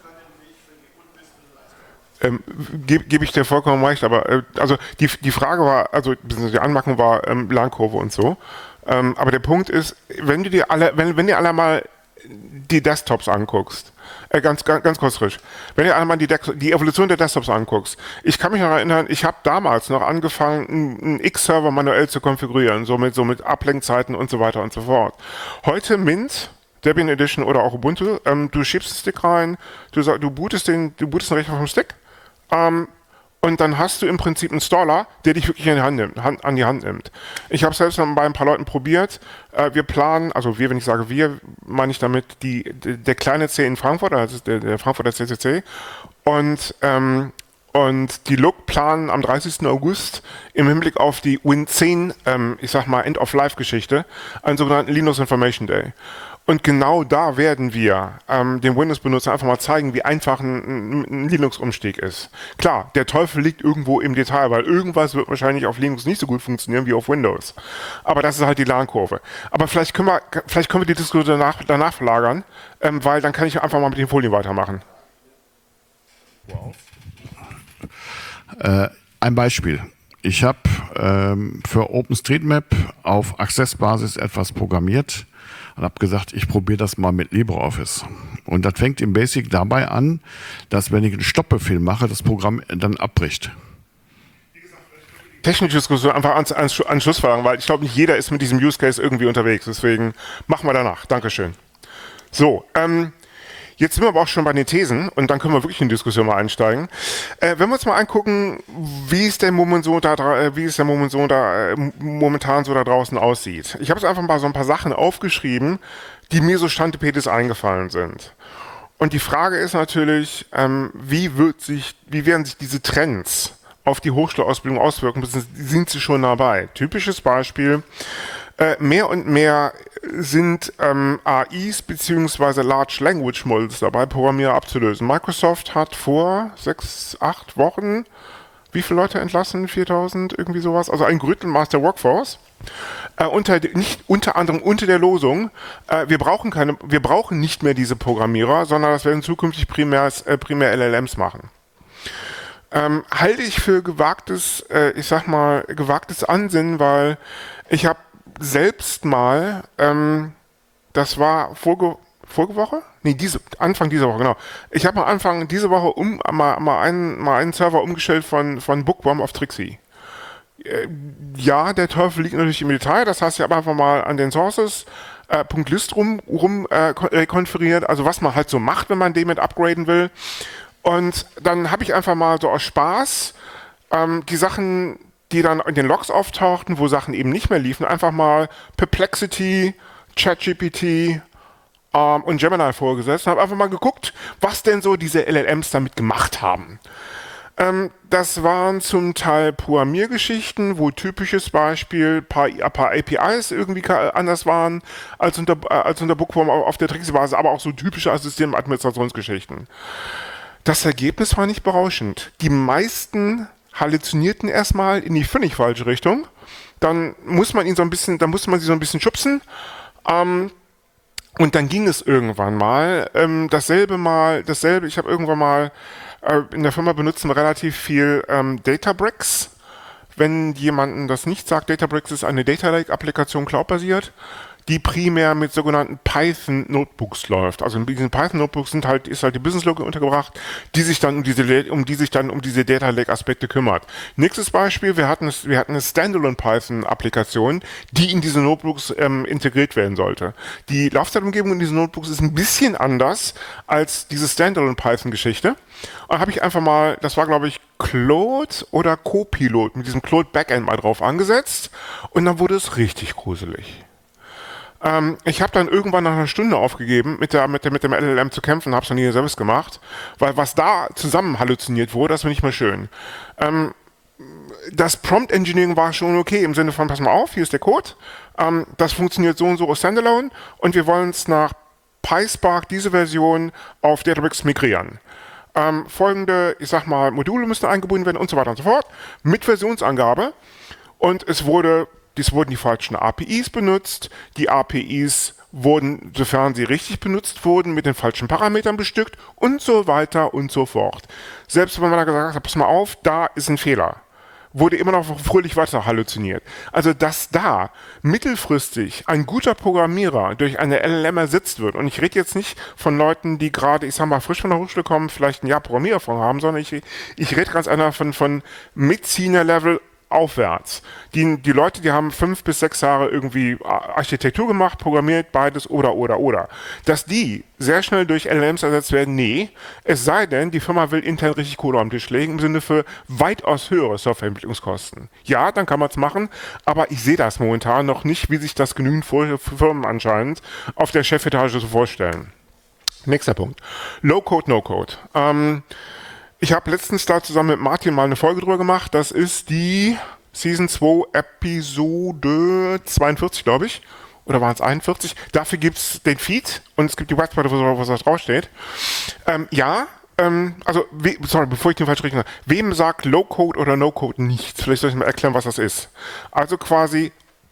ähm, gebe geb ich dir vollkommen recht, aber äh, also die, die Frage war, also die Anmerkung war ähm, Lernkurve und so. Ähm, aber der Punkt ist, wenn du dir alle, wenn, wenn dir alle mal die Desktops anguckst, äh, ganz, ganz, ganz kurz frisch, wenn du dir alle mal die, die Evolution der Desktops anguckst, ich kann mich noch erinnern, ich habe damals noch angefangen, einen X-Server manuell zu konfigurieren, so mit, so mit Ablenkzeiten und so weiter und so fort. Heute Mint, Debian Edition oder auch Ubuntu, ähm, du schiebst den Stick rein, du, du bootest den, du bootest den Rechner vom Stick, ähm, und dann hast du im Prinzip einen Installer, der dich wirklich in die Hand nimmt, Hand, an die Hand nimmt. Ich habe selbst bei ein paar Leuten probiert. Äh, wir planen, also wir, wenn ich sage wir, meine ich damit die, die, der kleine C in Frankfurt, also der, der Frankfurter C C C. Und, ähm, und die L U C planen am dreißigsten August im Hinblick auf die Win zehn, ähm, ich sag mal, End-of-Life-Geschichte, einen sogenannten Linux Information Day. Und genau da werden wir ähm, dem Windows-Benutzer einfach mal zeigen, wie einfach ein, ein Linux-Umstieg ist. Klar, der Teufel liegt irgendwo im Detail, weil irgendwas wird wahrscheinlich auf Linux nicht so gut funktionieren wie auf Windows. Aber das ist halt die Lernkurve. Aber vielleicht können wir, vielleicht können wir die Diskussion danach, danach verlagern, ähm, weil dann kann ich einfach mal mit den Folien weitermachen. Wow. Äh, ein Beispiel. Ich habe ähm, für OpenStreetMap auf Access-Basis etwas programmiert und habe gesagt, ich probiere das mal mit LibreOffice. Und das fängt im Basic dabei an, dass wenn ich einen Stoppbefehl mache, das Programm dann abbricht. Technische Diskussion einfach ans, ans, ans Schluss verlangen, weil ich glaube, nicht jeder ist mit diesem Use Case irgendwie unterwegs. Deswegen machen wir danach. Dankeschön. So, ähm, jetzt sind wir aber auch schon bei den Thesen und dann können wir wirklich in die Diskussion mal einsteigen. Äh, wenn wir uns mal angucken, wie es denn momentan so da, wie es denn momentan so da, äh, momentan so da draußen aussieht. Ich habe jetzt einfach mal so ein paar Sachen aufgeschrieben, die mir so Stand Petis eingefallen sind. Und die Frage ist natürlich, ähm, wie wird sich, wie werden sich diese Trends auf die Hochschulausbildung auswirken? Sind sie schon dabei? Typisches Beispiel. Äh, mehr und mehr sind ähm, A Is bzw. Large Language Models dabei, Programmierer abzulösen. Microsoft hat vor sechs, acht Wochen, wie viele Leute entlassen? viertausend, irgendwie sowas? Also ein Drittel Master Workforce. Äh, unter, nicht, unter anderem unter der Losung, äh, wir brauchen keine, wir brauchen nicht mehr diese Programmierer, sondern das werden zukünftig primär, äh, primär L L Ms machen. Ähm, halte ich für gewagtes, äh, ich sag mal, gewagtes Ansinnen, weil ich habe selbst mal, ähm, das war vorge vorige Woche? Nee, diese, Anfang dieser Woche, genau. Ich habe mal Anfang dieser Woche um, mal, mal, einen, mal einen Server umgestellt von, von Bookworm auf Trixie. Äh, ja, der Teufel liegt natürlich im Detail, das heißt, ich habe einfach mal an den Sources äh, .list rum, rum äh, konfiguriert, also was man halt so macht, wenn man den mit upgraden will. Und dann habe ich einfach mal so aus Spaß ähm, die Sachen, die dann in den Logs auftauchten, wo Sachen eben nicht mehr liefen, einfach mal Perplexity, ChatGPT ähm, und Gemini vorgesetzt und habe einfach mal geguckt, was denn so diese L L Ms damit gemacht haben. Ähm, das waren zum Teil Programmiergeschichten, wo typisches Beispiel ein paar, ein paar A P Is irgendwie anders waren als unter, äh, als unter Bookworm auf der Trixie-Basis, aber auch so typische Systemadministrationsgeschichten. Das Ergebnis war nicht berauschend. Die meisten halluzinierten erstmal in die völlig falsche Richtung. Dann muss man ihn so ein bisschen, dann musste man sie so ein bisschen schubsen. Ähm, und dann ging es irgendwann mal. Ähm, dasselbe mal, dasselbe, ich habe irgendwann mal, äh, in der Firma benutzen wir relativ viel ähm, Databricks. Wenn jemandem das nicht sagt, Databricks ist eine Data Lake-Applikation cloudbasiert, die primär mit sogenannten Python-Notebooks läuft. Also in diesen Python-Notebooks sind halt, ist halt die Business-Logik untergebracht, die sich dann um diese, um die sich dann um diese Data Lake-Aspekte kümmert. Nächstes Beispiel, wir hatten, wir hatten eine Standalone-Python-Applikation, die in diese Notebooks ähm, integriert werden sollte. Die Laufzeitumgebung in diesen Notebooks ist ein bisschen anders als diese Standalone-Python-Geschichte. Da habe ich einfach mal, das war glaube ich Claude oder Copilot, mit diesem Claude Backend mal drauf angesetzt und dann wurde es richtig gruselig. Ähm, ich habe dann irgendwann nach einer Stunde aufgegeben, mit, der, mit, der, mit dem L L M zu kämpfen, habe es dann nie selbst gemacht, weil was da zusammen halluziniert wurde, das war nicht mehr schön. Ähm, das Prompt Engineering war schon okay, im Sinne von, pass mal auf, hier ist der Code, ähm, das funktioniert so und so aus Standalone und wir wollen es nach PySpark, diese Version, auf Databricks migrieren. Ähm, folgende, ich sag mal, Module müssen eingebunden werden und so weiter und so fort, mit Versionsangabe und es wurde... Dies wurden die falschen A P Is benutzt, die A P Is wurden, sofern sie richtig benutzt wurden, mit den falschen Parametern bestückt und so weiter und so fort. Selbst wenn man da gesagt hat, pass mal auf, da ist ein Fehler, wurde immer noch fröhlich weiter halluziniert. Also, dass da mittelfristig ein guter Programmierer durch eine L L M ersetzt wird, und ich rede jetzt nicht von Leuten, die gerade, ich sag mal, frisch von der Hochschule kommen, vielleicht ein Jahr Programmiererfahrung haben, sondern ich, ich rede ganz einfach von, von Mid-Senior-Level aufwärts. Die, die Leute, die haben fünf bis sechs Jahre irgendwie Architektur gemacht, programmiert, beides oder, oder, oder. Dass die sehr schnell durch L L Ms ersetzt werden, nee. Es sei denn, die Firma will intern richtig Kohle am Tisch legen, im Sinne für weitaus höhere Softwareentwicklungskosten. Ja, dann kann man es machen, aber ich sehe das momentan noch nicht, wie sich das genügend Firmen anscheinend auf der Chefetage so vorstellen. Nächster Punkt. Low-Code, No-Code. Ähm, Ich habe letztens da zusammen mit Martin mal eine Folge drüber gemacht. Das ist die Season zwei, Episode zweiundvierzig, glaube ich. Oder waren es einundvierzig? Dafür gibt es den Feed und es gibt die Webseite, wo was da draufsteht. Ähm, ja, ähm, also, we, sorry, bevor ich den falsch rechne. Wem sagt Low-Code oder No-Code nichts? Vielleicht soll ich mal erklären, was das ist. Also quasi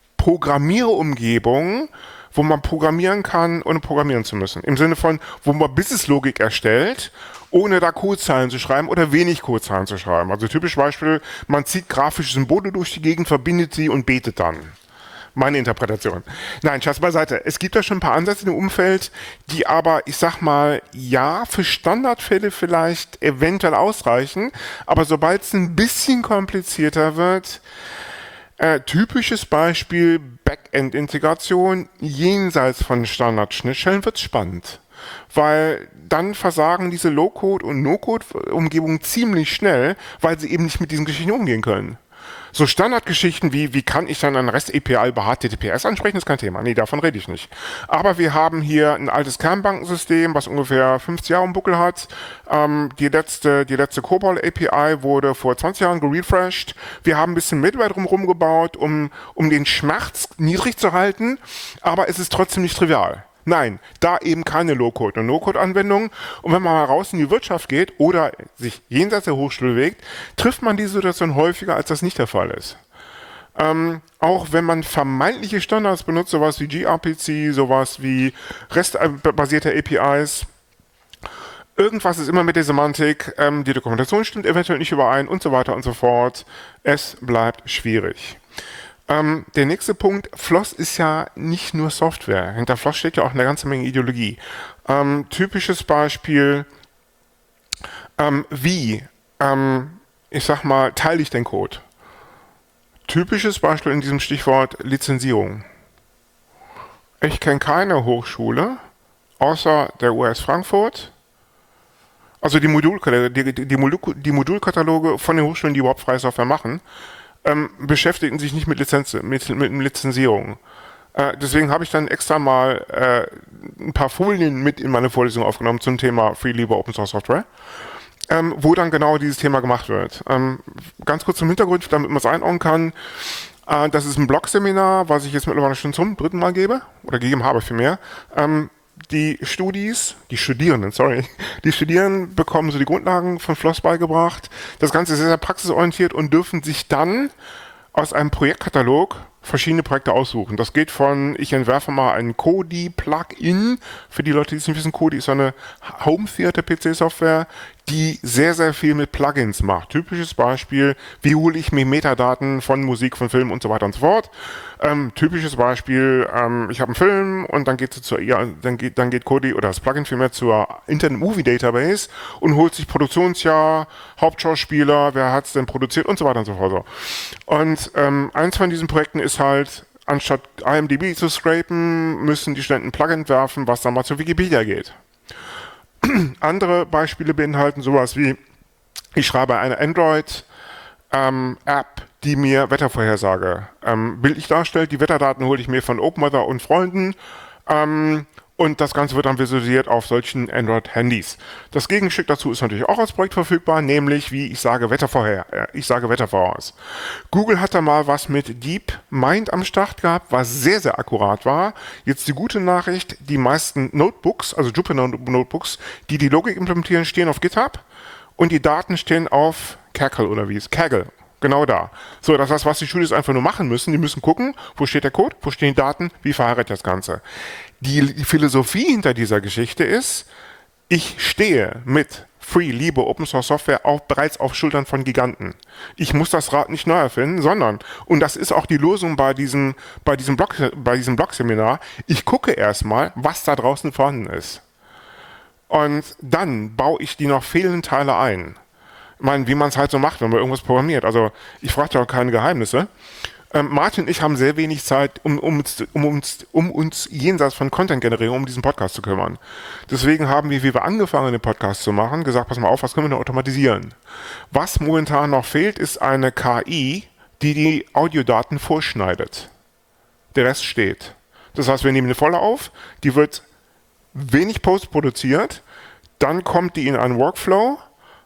Programmierumgebung, wo man programmieren kann, ohne programmieren zu müssen. Im Sinne von, wo man Businesslogik erstellt, ohne da Codezeilen zu schreiben oder wenig Codezeilen zu schreiben. Also typisch Beispiel, man zieht grafische Symbole durch die Gegend, verbindet sie und betet dann. Meine Interpretation. Nein, Scherz beiseite. Es gibt da schon ein paar Ansätze im Umfeld, die aber, ich sag mal, ja, für Standardfälle vielleicht eventuell ausreichen, aber sobald es ein bisschen komplizierter wird, Äh, typisches Beispiel Backend-Integration jenseits von Standard-Schnittstellen wird spannend, weil dann versagen diese Low-Code- und No-Code-Umgebungen ziemlich schnell, weil sie eben nicht mit diesen Geschichten umgehen können. So Standardgeschichten wie, wie kann ich dann ein REST-A P I über H T T P S ansprechen, ist kein Thema. Nee, davon rede ich nicht. Aber wir haben hier ein altes Kernbankensystem, was ungefähr fünfzig Jahre im Buckel hat. Ähm, die letzte, die letzte COBOL-A P I wurde vor zwanzig Jahren gerefreshed. Wir haben ein bisschen Middleware drumherum gebaut, um, um den Schmerz niedrig zu halten, aber es ist trotzdem nicht trivial. Nein, da eben keine Low-Code- und No-Code-Anwendungen. Und wenn man mal raus in die Wirtschaft geht oder sich jenseits der Hochschule bewegt, trifft man diese Situation häufiger, als das nicht der Fall ist. Ähm, auch wenn man vermeintliche Standards benutzt, sowas wie gRPC, sowas wie REST-basierte A P Is, irgendwas ist immer mit der Semantik, ähm, die Dokumentation stimmt eventuell nicht überein und so weiter und so fort. Es bleibt schwierig. Ähm, der nächste Punkt, Floss ist ja nicht nur Software. Hinter Floss steht ja auch eine ganze Menge Ideologie. Ähm, typisches Beispiel, ähm, wie, ähm, ich sag mal, teile ich den Code? Typisches Beispiel in diesem Stichwort Lizenzierung. Ich kenne keine Hochschule, außer der U S Frankfurt, also die, Modul, die, die, die, Modul, die Modulkataloge von den Hochschulen, die überhaupt freie Software machen, Ähm, beschäftigen sich nicht mit, Lizenz, mit, mit Lizenzierung. Äh, deswegen habe ich dann extra mal äh, ein paar Folien mit in meine Vorlesung aufgenommen zum Thema Free Libre Open Source Software, ähm, wo dann genau dieses Thema gemacht wird. Ähm, ganz kurz zum Hintergrund, damit man es einordnen kann. Äh, das ist ein Blog-Seminar, was ich jetzt mittlerweile schon zum dritten Mal gebe, oder gegeben habe vielmehr. Ähm, Die Studis, die Studierenden, sorry, die Studierenden bekommen so die Grundlagen von Floss beigebracht. Das Ganze ist sehr, sehr praxisorientiert und dürfen sich dann aus einem Projektkatalog verschiedene Projekte aussuchen. Das geht von, ich entwerfe mal ein Kodi-Plugin. Für die Leute, die es nicht wissen, Kodi ist so eine Home-Theater-P C-Software, die sehr, sehr viel mit Plugins macht. Typisches Beispiel, wie hole ich mir Metadaten von Musik, von Filmen und so weiter und so fort. Ähm, typisches Beispiel, ähm, ich habe einen Film und dann geht, zur, ja, dann geht, dann geht Kodi oder das Plugin vielmehr zur Internet Movie Database und holt sich Produktionsjahr, Hauptschauspieler, wer hat es denn produziert und so weiter und so fort. Und ähm, eins von diesen Projekten ist halt, anstatt I M D B zu scrapen, müssen die Studenten ein Plugin werfen, was dann mal zu Wikipedia geht. Andere Beispiele beinhalten sowas wie, ich schreibe eine Android ähm, App, die mir Wettervorhersage ähm, bildlich darstellt. Die Wetterdaten hole ich mir von OpenWeather und Freunden ähm, und das Ganze wird dann visualisiert auf solchen Android-Handys. Das Gegenstück dazu ist natürlich auch als Projekt verfügbar, nämlich wie ich sage Wettervorher, äh, ich sage Wettervoraus. Google hat da mal was mit DeepMind am Start gehabt, was sehr, sehr akkurat war. Jetzt die gute Nachricht, die meisten Notebooks, also Jupyter Notebooks, die die Logik implementieren, stehen auf GitHub und die Daten stehen auf Kaggle oder wie es Kaggle. Genau da. So, das heißt, was die Studis einfach nur machen müssen, die müssen gucken, wo steht der Code, wo stehen die Daten, wie verheiratet das Ganze. Die, die Philosophie hinter dieser Geschichte ist, ich stehe mit Free, Liebe, Open Source Software auch bereits auf Schultern von Giganten. Ich muss das Rad nicht neu erfinden, sondern, und das ist auch die Lösung bei diesem, bei diesem Blog, bei diesem Blog-Seminar, ich gucke erstmal, was da draußen vorhanden ist. Und dann baue ich die noch fehlenden Teile ein. Ich meine, wie man es halt so macht, wenn man irgendwas programmiert. Also ich frage da keine Geheimnisse. Ähm, Martin und ich haben sehr wenig Zeit, um, um, uns, um, uns, um uns jenseits von Content-Generierung um diesen Podcast zu kümmern. Deswegen haben wir, wie wir angefangen, den Podcast zu machen, gesagt, pass mal auf, was können wir denn automatisieren? Was momentan noch fehlt, ist eine K I, die die Audiodaten vorschneidet. Der Rest steht. Das heißt, wir nehmen eine Volle auf, die wird wenig Post produziert, dann kommt die in einen Workflow,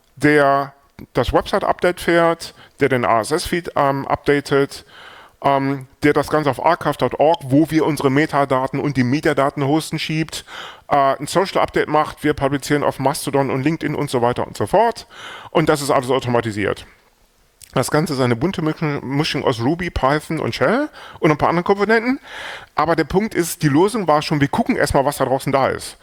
der das Website-Update fährt, der den R S S-Feed ähm, updatet, ähm, der das Ganze auf archive punkt org, wo wir unsere Metadaten und die Mediadaten hosten, schiebt, äh, ein Social-Update macht, wir publizieren auf Mastodon und LinkedIn und so weiter und so fort. Und das ist alles automatisiert. Das Ganze ist eine bunte Mischung aus Ruby, Python und Shell und ein paar anderen Komponenten. Aber der Punkt ist, die Lösung war schon, wir gucken erstmal, was da draußen da ist.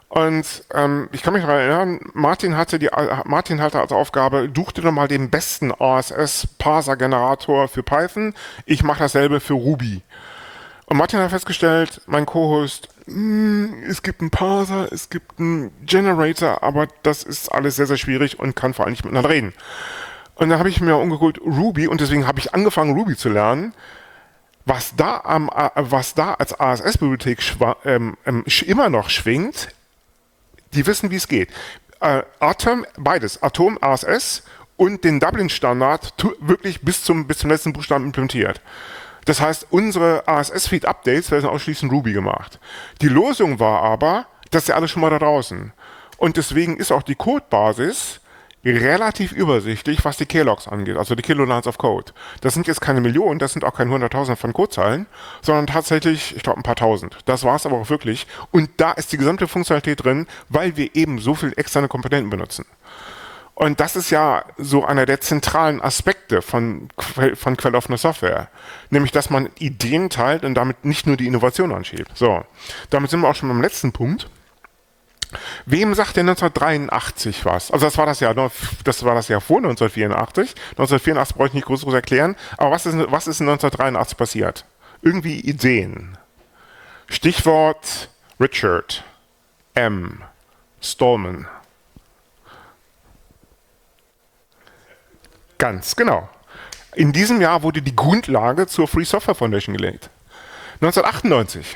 Und ähm, ich kann mich daran erinnern, Martin hatte, die, Martin hatte als Aufgabe, such dir doch mal den besten R S S-Parser-Generator für Python. Ich mache dasselbe für Ruby. Und Martin hat festgestellt, mein Co-Host, es gibt einen Parser, es gibt einen Generator, aber das ist alles sehr, sehr schwierig und kann vor allem nicht miteinander reden. Und dann habe ich mir umgeguckt, Ruby, und deswegen habe ich angefangen, Ruby zu lernen. Was da, am, was da als R S S-Bibliothek ähm, ähm, immer noch schwingt, die wissen, wie es geht. Äh, Atom, beides, Atom, R S S und den Dublin-Standard wirklich bis zum, bis zum letzten Buchstaben implementiert. Das heißt, unsere R S S-Feed-Updates werden ausschließlich in Ruby gemacht. Die Lösung war aber, das ist ja alles schon mal da draußen. Und deswegen ist auch die Codebasis relativ übersichtlich, was die K-Logs angeht, also die Kilolines of Code. Das sind jetzt keine Millionen, das sind auch keine hunderttausend von Codezeilen, sondern tatsächlich, ich glaube, ein paar tausend. Das war es aber auch wirklich. Und da ist die gesamte Funktionalität drin, weil wir eben so viele externe Komponenten benutzen. Und das ist ja so einer der zentralen Aspekte von, von quelloffener Software. Nämlich, dass man Ideen teilt und damit nicht nur die Innovation anschiebt. So, damit sind wir auch schon beim letzten Punkt. Wem sagt denn neunzehnhundertdreiundachtzig was? Also das war das Jahr, das war das Jahr vor neunzehnhundertvierundachtzig. neunzehnhundertvierundachtzig brauche ich nicht groß erklären. Aber was ist, was ist in neunzehnhundertdreiundachtzig passiert? Irgendwie Ideen. Stichwort Richard M. Stallman. Ganz genau. In diesem Jahr wurde die Grundlage zur Free Software Foundation gelegt. neunzehnhundertachtundneunzig.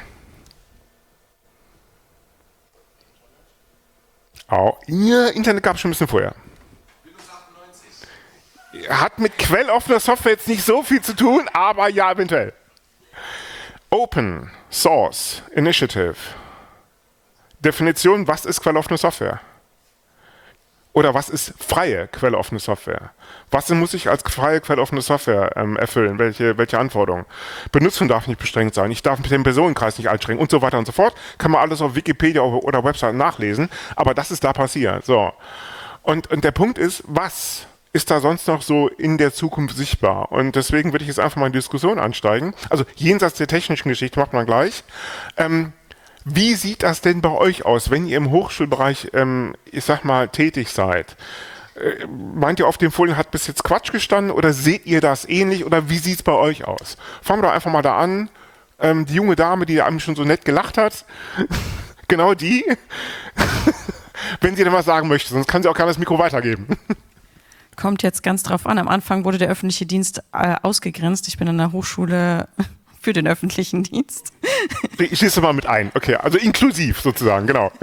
Oh, ja, Internet gab es schon ein bisschen vorher. Windows achtundneunzig. Hat mit quelloffener Software jetzt nicht so viel zu tun, aber ja, eventuell. Open Source Initiative. Definition, was ist quelloffene Software? Oder was ist freie quelloffene Software? Was muss ich als freie quelloffene Software ähm, erfüllen? Welche, welche Anforderungen? Benutzung darf nicht beschränkt sein. Ich darf mit dem Personenkreis nicht einschränken und so weiter und so fort. Kann man alles auf Wikipedia oder Webseiten nachlesen. Aber das ist da passiert. So. Und, und der Punkt ist, was ist da sonst noch so in der Zukunft sichtbar? Und deswegen würde ich jetzt einfach mal in die Diskussion ansteigen. Also jenseits der technischen Geschichte macht man gleich. Ähm, Wie sieht das denn bei euch aus, wenn ihr im Hochschulbereich, ähm, ich sag mal, tätig seid? Äh, meint ihr, auf den Folien hat bis jetzt Quatsch gestanden oder seht ihr das ähnlich oder wie sieht es bei euch aus? Fangen wir doch einfach mal da an. Ähm, die junge Dame, die einem schon so nett gelacht hat, genau die, wenn sie denn was sagen möchte, sonst kann sie auch gerne das Mikro weitergeben. Kommt jetzt ganz drauf an. Am Anfang wurde der öffentliche Dienst äh, ausgegrenzt. Ich bin an der Hochschule für den öffentlichen Dienst. Ich schließe mal mit ein. Okay, also inklusiv sozusagen, genau.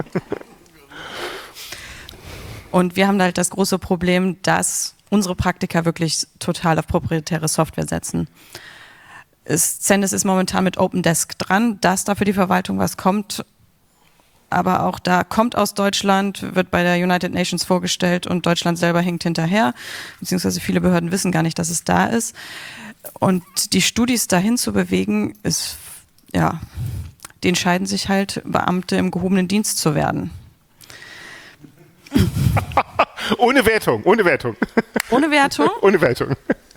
Und wir haben halt das große Problem, dass unsere Praktiker wirklich total auf proprietäre Software setzen. Zendes ist momentan mit OpenDesk dran, dass da für die Verwaltung was kommt. Aber auch da kommt aus Deutschland, wird bei der United Nations vorgestellt und Deutschland selber hinkt hinterher. Beziehungsweise viele Behörden wissen gar nicht, dass es da ist. Und die Studis dahin zu bewegen, ist, ja, die entscheiden sich halt, Beamte im gehobenen Dienst zu werden. Ohne Wertung, ohne Wertung. Ohne Wertung? Ohne Wertung.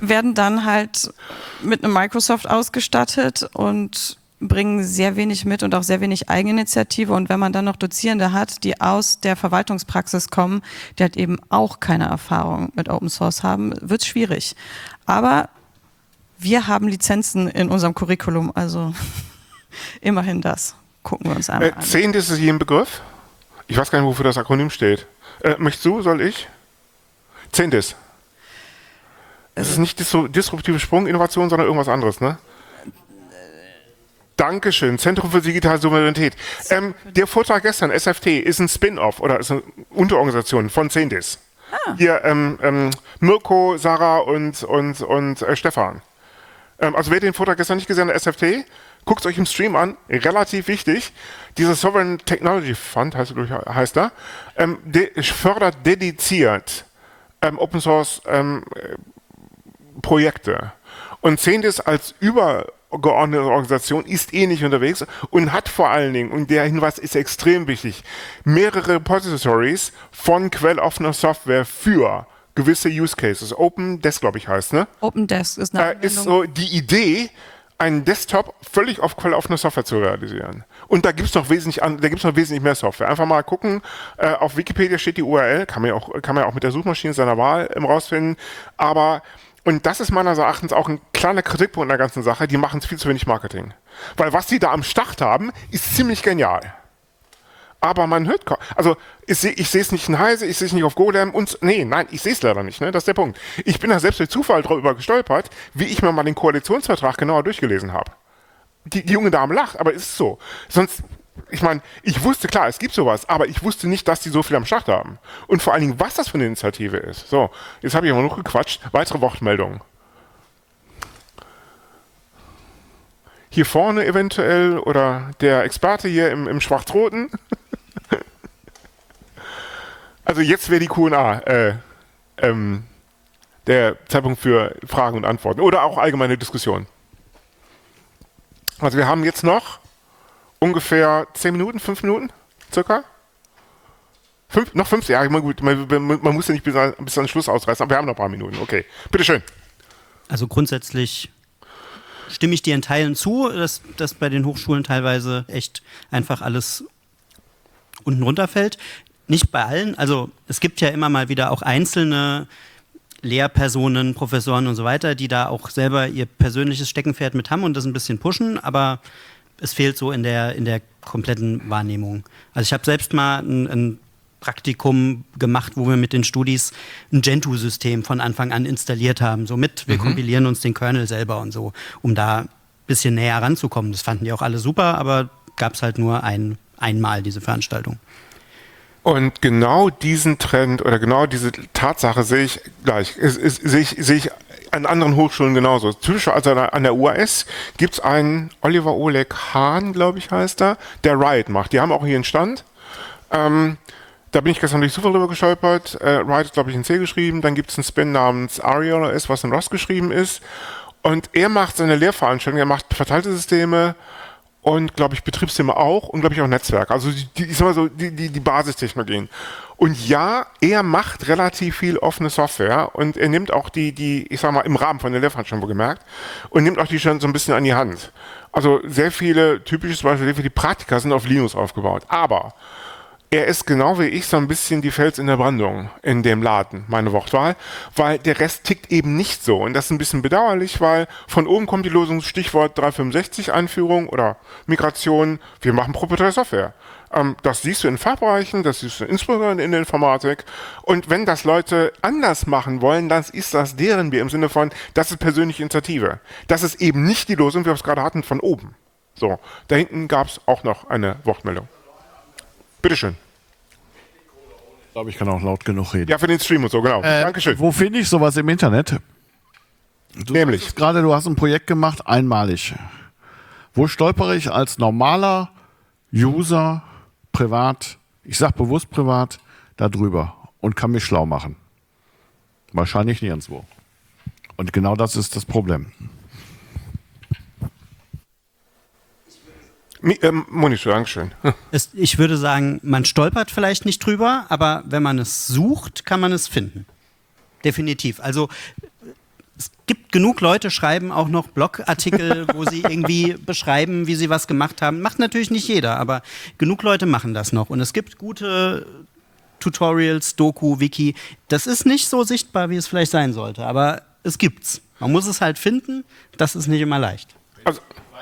werden dann halt mit einem Microsoft ausgestattet und bringen sehr wenig mit und auch sehr wenig Eigeninitiative. Und wenn man dann noch Dozierende hat, die aus der Verwaltungspraxis kommen, die halt eben auch keine Erfahrung mit Open Source haben, wird es schwierig. Aber wir haben Lizenzen in unserem Curriculum, also immerhin das. Gucken wir uns einmal äh, an. Zehn ist hier ein Begriff? Ich weiß gar nicht, wofür das Akronym steht. Äh, möchtest du, soll ich? Zehndis. Es ist nicht dis disruptive Sprunginnovation, sondern irgendwas anderes, ne? Dankeschön. Zentrum für digitale Souveränität. Ähm, der Vortrag gestern, S F T, ist ein Spin-off oder ist eine Unterorganisation von Zehndis. Ah. Hier ähm, ähm, Mirko, Sarah und, und, und äh, Stefan. Ähm, also wer den Vortrag gestern nicht gesehen hat, S F T, guckt es euch im Stream an. Relativ wichtig. Dieser Sovereign Technology Fund, heißt, heißt er, ähm, de fördert dediziert ähm, Open Source ähm, Projekte. Und Zehndis als übergeordnete Organisation ist ähnlich unterwegs und hat vor allen Dingen, und der Hinweis ist extrem wichtig, mehrere Repositories von quelloffener Software für gewisse Use Cases. Open Desk, glaube ich, heißt, ne? Open Desk ist eine äh, ist so die Idee, einen Desktop völlig auf quelloffene Software zu realisieren. Und da gibt es noch wesentlich an, da gibt's noch wesentlich mehr Software. Einfach mal gucken, äh, auf Wikipedia steht die U R L, kann man ja auch, kann man ja auch mit der Suchmaschine seiner Wahl ähm, rausfinden, aber und das ist meines Erachtens auch ein kleiner Kritikpunkt in der ganzen Sache, die machen viel zu wenig Marketing. Weil was die da am Start haben, ist ziemlich genial. Aber man hört, also ich sehe ich es nicht in Heise, ich sehe es nicht auf Golem und, nee, nein, ich sehe es leider nicht, ne? Das ist der Punkt. Ich bin da selbst durch Zufall drüber gestolpert, wie ich mir mal den Koalitionsvertrag genauer durchgelesen habe. Die, die junge Dame lacht, aber ist so. Sonst, ich meine, ich wusste, klar, es gibt sowas, aber ich wusste nicht, dass die so viel am Start haben. Und vor allen Dingen, was das für eine Initiative ist. So, jetzt habe ich aber noch gequatscht. Weitere Wortmeldungen. Hier vorne eventuell oder der Experte hier im, im Schwarz-Roten. Also jetzt wäre die Q und A äh, ähm, der Zeitpunkt für Fragen und Antworten oder auch allgemeine Diskussion. Also wir haben jetzt noch ungefähr zehn Minuten, fünf Minuten circa. Fünf, noch fünf? Ja, gut, man, man muss ja nicht bis an, bis an den Schluss ausreißen, aber wir haben noch ein paar Minuten. Okay, bitteschön. Also grundsätzlich stimme ich dir in Teilen zu, dass, dass bei den Hochschulen teilweise echt einfach alles unten runterfällt. Nicht bei allen, also es gibt ja immer mal wieder auch einzelne Lehrpersonen, Professoren und so weiter, die da auch selber ihr persönliches Steckenpferd mit haben und das ein bisschen pushen, aber es fehlt so in der, in der kompletten Wahrnehmung. Also ich habe selbst mal ein, ein Praktikum gemacht, wo wir mit den Studis ein Gentoo-System von Anfang an installiert haben. So mit, wir mhm. kompilieren uns den Kernel selber und so, um da ein bisschen näher ranzukommen. Das fanden die auch alle super, aber gab es halt nur ein, einmal diese Veranstaltung. Und genau diesen Trend oder genau diese Tatsache sehe ich gleich, ist, ist, sehe ich, sehe ich an anderen Hochschulen genauso. Typisch also an der U A S gibt es einen Oliver Oleg Hahn, glaube ich heißt er, der Riot macht. Die haben auch hier einen Stand. Ähm, da bin ich gestern durch Zufall drüber gestolpert. Äh, Riot ist, glaube ich, in C geschrieben. Dann gibt es einen Spin namens Ariel O S, was in Rust geschrieben ist. Und er macht seine Lehrveranstaltungen, er macht verteilte Systeme und, glaube ich, Betriebssysteme auch und, glaube ich, auch Netzwerk. Also die, die, ich sag mal so, die, die, die Basistechnologien. Und ja, er macht relativ viel offene Software und er nimmt auch die, die, ich sag mal, im Rahmen von der Lehrveranstaltung gemerkt und nimmt auch die schon so ein bisschen an die Hand. Also sehr viele, typisches Beispiel, sehr viele Praktika sind auf Linux aufgebaut. Aber er ist genau wie ich so ein bisschen die Fels in der Brandung in dem Laden, meine Wortwahl, weil der Rest tickt eben nicht so. Und das ist ein bisschen bedauerlich, weil von oben kommt die Lösung, Stichwort dreihundertfünfundsechzig Einführung oder Migration, wir machen proprietäre Software. Ähm, das siehst du in Fachbereichen, das siehst du insbesondere in der Informatik. Und wenn das Leute anders machen wollen, dann ist das deren Bier im Sinne von, das ist persönliche Initiative. Das ist eben nicht die Lösung, wie wir es gerade hatten, von oben. So, da hinten gab es auch noch eine Wortmeldung. Bitteschön. Ich glaube, ich kann auch laut genug reden. Ja, für den Stream und so, genau. Äh, Dankeschön. Wo finde ich sowas im Internet? Du Nämlich. Gerade, du hast ein Projekt gemacht, einmalig. Wo stolpere ich als normaler User, privat, ich sag bewusst privat, da drüber und kann mich schlau machen? Wahrscheinlich nirgendwo. Und genau das ist das Problem. Ähm, Monitor, Dankeschön. Es, ich würde sagen, man stolpert vielleicht nicht drüber, aber wenn man es sucht, kann man es finden. Definitiv. Also es gibt genug Leute, schreiben auch noch Blogartikel, wo sie irgendwie beschreiben, wie sie was gemacht haben. Macht natürlich nicht jeder, aber genug Leute machen das noch. Und es gibt gute Tutorials, Doku, Wiki. Das ist nicht so sichtbar, wie es vielleicht sein sollte, aber es gibt's. Man muss es halt finden, das ist nicht immer leicht. Also,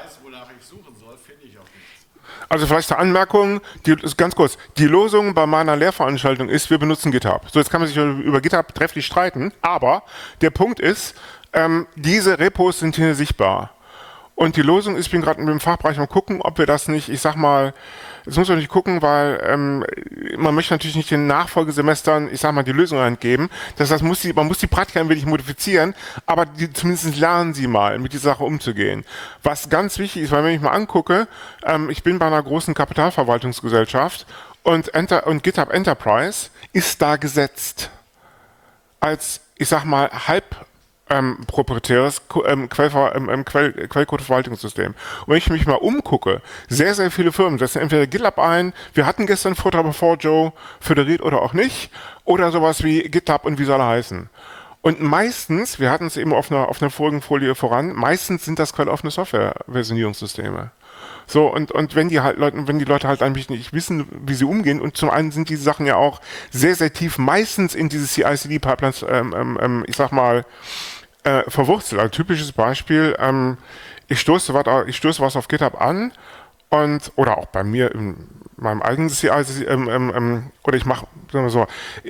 Also vielleicht eine Anmerkung, die ist ganz kurz. Die Losung bei meiner Lehrveranstaltung ist, wir benutzen GitHub. So, jetzt kann man sich über GitHub trefflich streiten, aber der Punkt ist, ähm, diese Repos sind hier sichtbar. Und die Losung ist, ich bin gerade mit dem Fachbereich mal gucken, ob wir das nicht, ich sag mal, das muss man nicht gucken, weil ähm, man möchte natürlich nicht den Nachfolgesemestern, ich sag mal, die Lösung entgeben. Das heißt, muss die, man muss die Praktika ein wenig modifizieren, aber die, zumindest lernen sie mal, mit dieser Sache umzugehen. Was ganz wichtig ist, weil wenn ich mal angucke, ähm, ich bin bei einer großen Kapitalverwaltungsgesellschaft und, Enter, und GitHub Enterprise ist da gesetzt als, ich sag mal, halb Ähm, proprietäres ähm, Quellver ähm, Quell Quellcode-Verwaltungssystem. Und wenn ich mich mal umgucke, sehr, sehr viele Firmen setzen entweder GitLab ein, wir hatten gestern einen Vortrag bevor Joe föderiert oder auch nicht, oder sowas wie GitHub und wie soll er heißen. Und meistens, wir hatten es eben auf einer, auf einer vorigen Folie voran, meistens sind das quelloffene Software-Versionierungssysteme. So, und, und wenn die halt Leute, wenn die Leute halt eigentlich nicht wissen, wie sie umgehen, und zum einen sind diese Sachen ja auch sehr, sehr tief meistens in diese C I C D-Pipelines, ähm, ähm, ich sag mal, Äh, verwurzelt. Also typisches Beispiel, ähm, ich stoße was, ich stoße was auf GitHub an und, oder auch bei mir in meinem eigenen C I C D, ähm, ähm, oder ich mache, sagen wir so,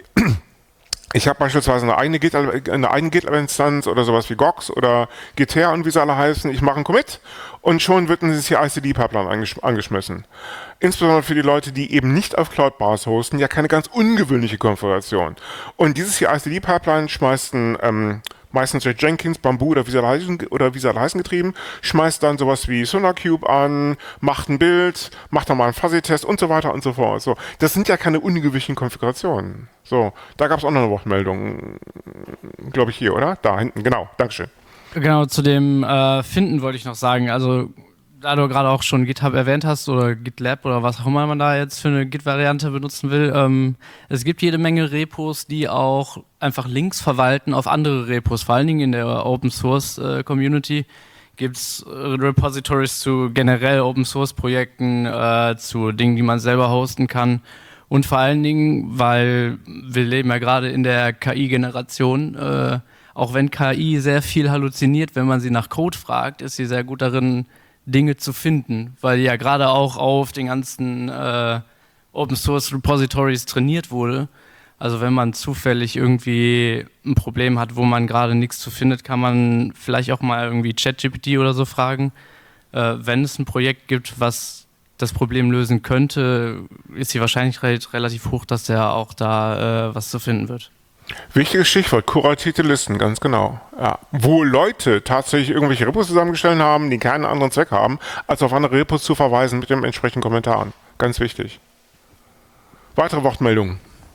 ich habe beispielsweise eine eigene GitLab, eine eigene GitLab-Instanz oder sowas wie Gox oder G T R und wie sie alle heißen. Ich mache einen Commit und schon wird eine C I C D-Pipeline angesch angeschmissen. Insbesondere für die Leute, die eben nicht auf Cloud-Basis hosten, ja keine ganz ungewöhnliche Konfiguration. Und diese C I C D-Pipeline schmeißt ein, ähm, meistens durch Jenkins, Bamboo oder wie sie alle heißen, oder wie sie alle heißen getrieben, schmeißt dann sowas wie SonarQube an, macht ein Bild, macht dann mal einen Fuzzy-Test und so weiter und so fort. So, das sind ja keine ungewöhnlichen Konfigurationen. So, da gab es auch noch eine Wortmeldung, glaube ich hier, oder? Da hinten, genau, Dankeschön. Genau, zu dem äh, Finden wollte ich noch sagen, also da du gerade auch schon GitHub erwähnt hast oder GitLab oder was auch immer man da jetzt für eine Git-Variante benutzen will, ähm, es gibt jede Menge Repos, die auch einfach Links verwalten auf andere Repos, vor allen Dingen in der Open-Source-Community gibt es Repositories zu generell Open-Source-Projekten, äh, zu Dingen, die man selber hosten kann und vor allen Dingen, weil wir leben ja gerade in der K I-Generation, äh, auch wenn K I sehr viel halluziniert, wenn man sie nach Code fragt, ist sie sehr gut darin, Dinge zu finden, weil ja gerade auch auf den ganzen äh, Open Source Repositories trainiert wurde. Also wenn man zufällig irgendwie ein Problem hat, wo man gerade nichts zu findet, kann man vielleicht auch mal irgendwie ChatGPT oder so fragen. Äh, wenn es ein Projekt gibt, was das Problem lösen könnte, ist die Wahrscheinlichkeit relativ hoch, dass der auch da äh, was zu finden wird. Wichtiges Stichwort, kuratierte Listen, ganz genau. Ja. Wo Leute tatsächlich irgendwelche Repos zusammengestellt haben, die keinen anderen Zweck haben, als auf andere Repos zu verweisen mit dem entsprechenden Kommentaren. Ganz wichtig. Weitere Wortmeldungen?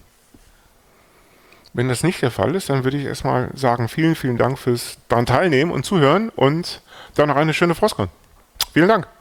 Wenn das nicht der Fall ist, dann würde ich erstmal sagen, vielen, vielen Dank fürs daran teilnehmen und zuhören und dann noch eine schöne Frostcon. Vielen Dank.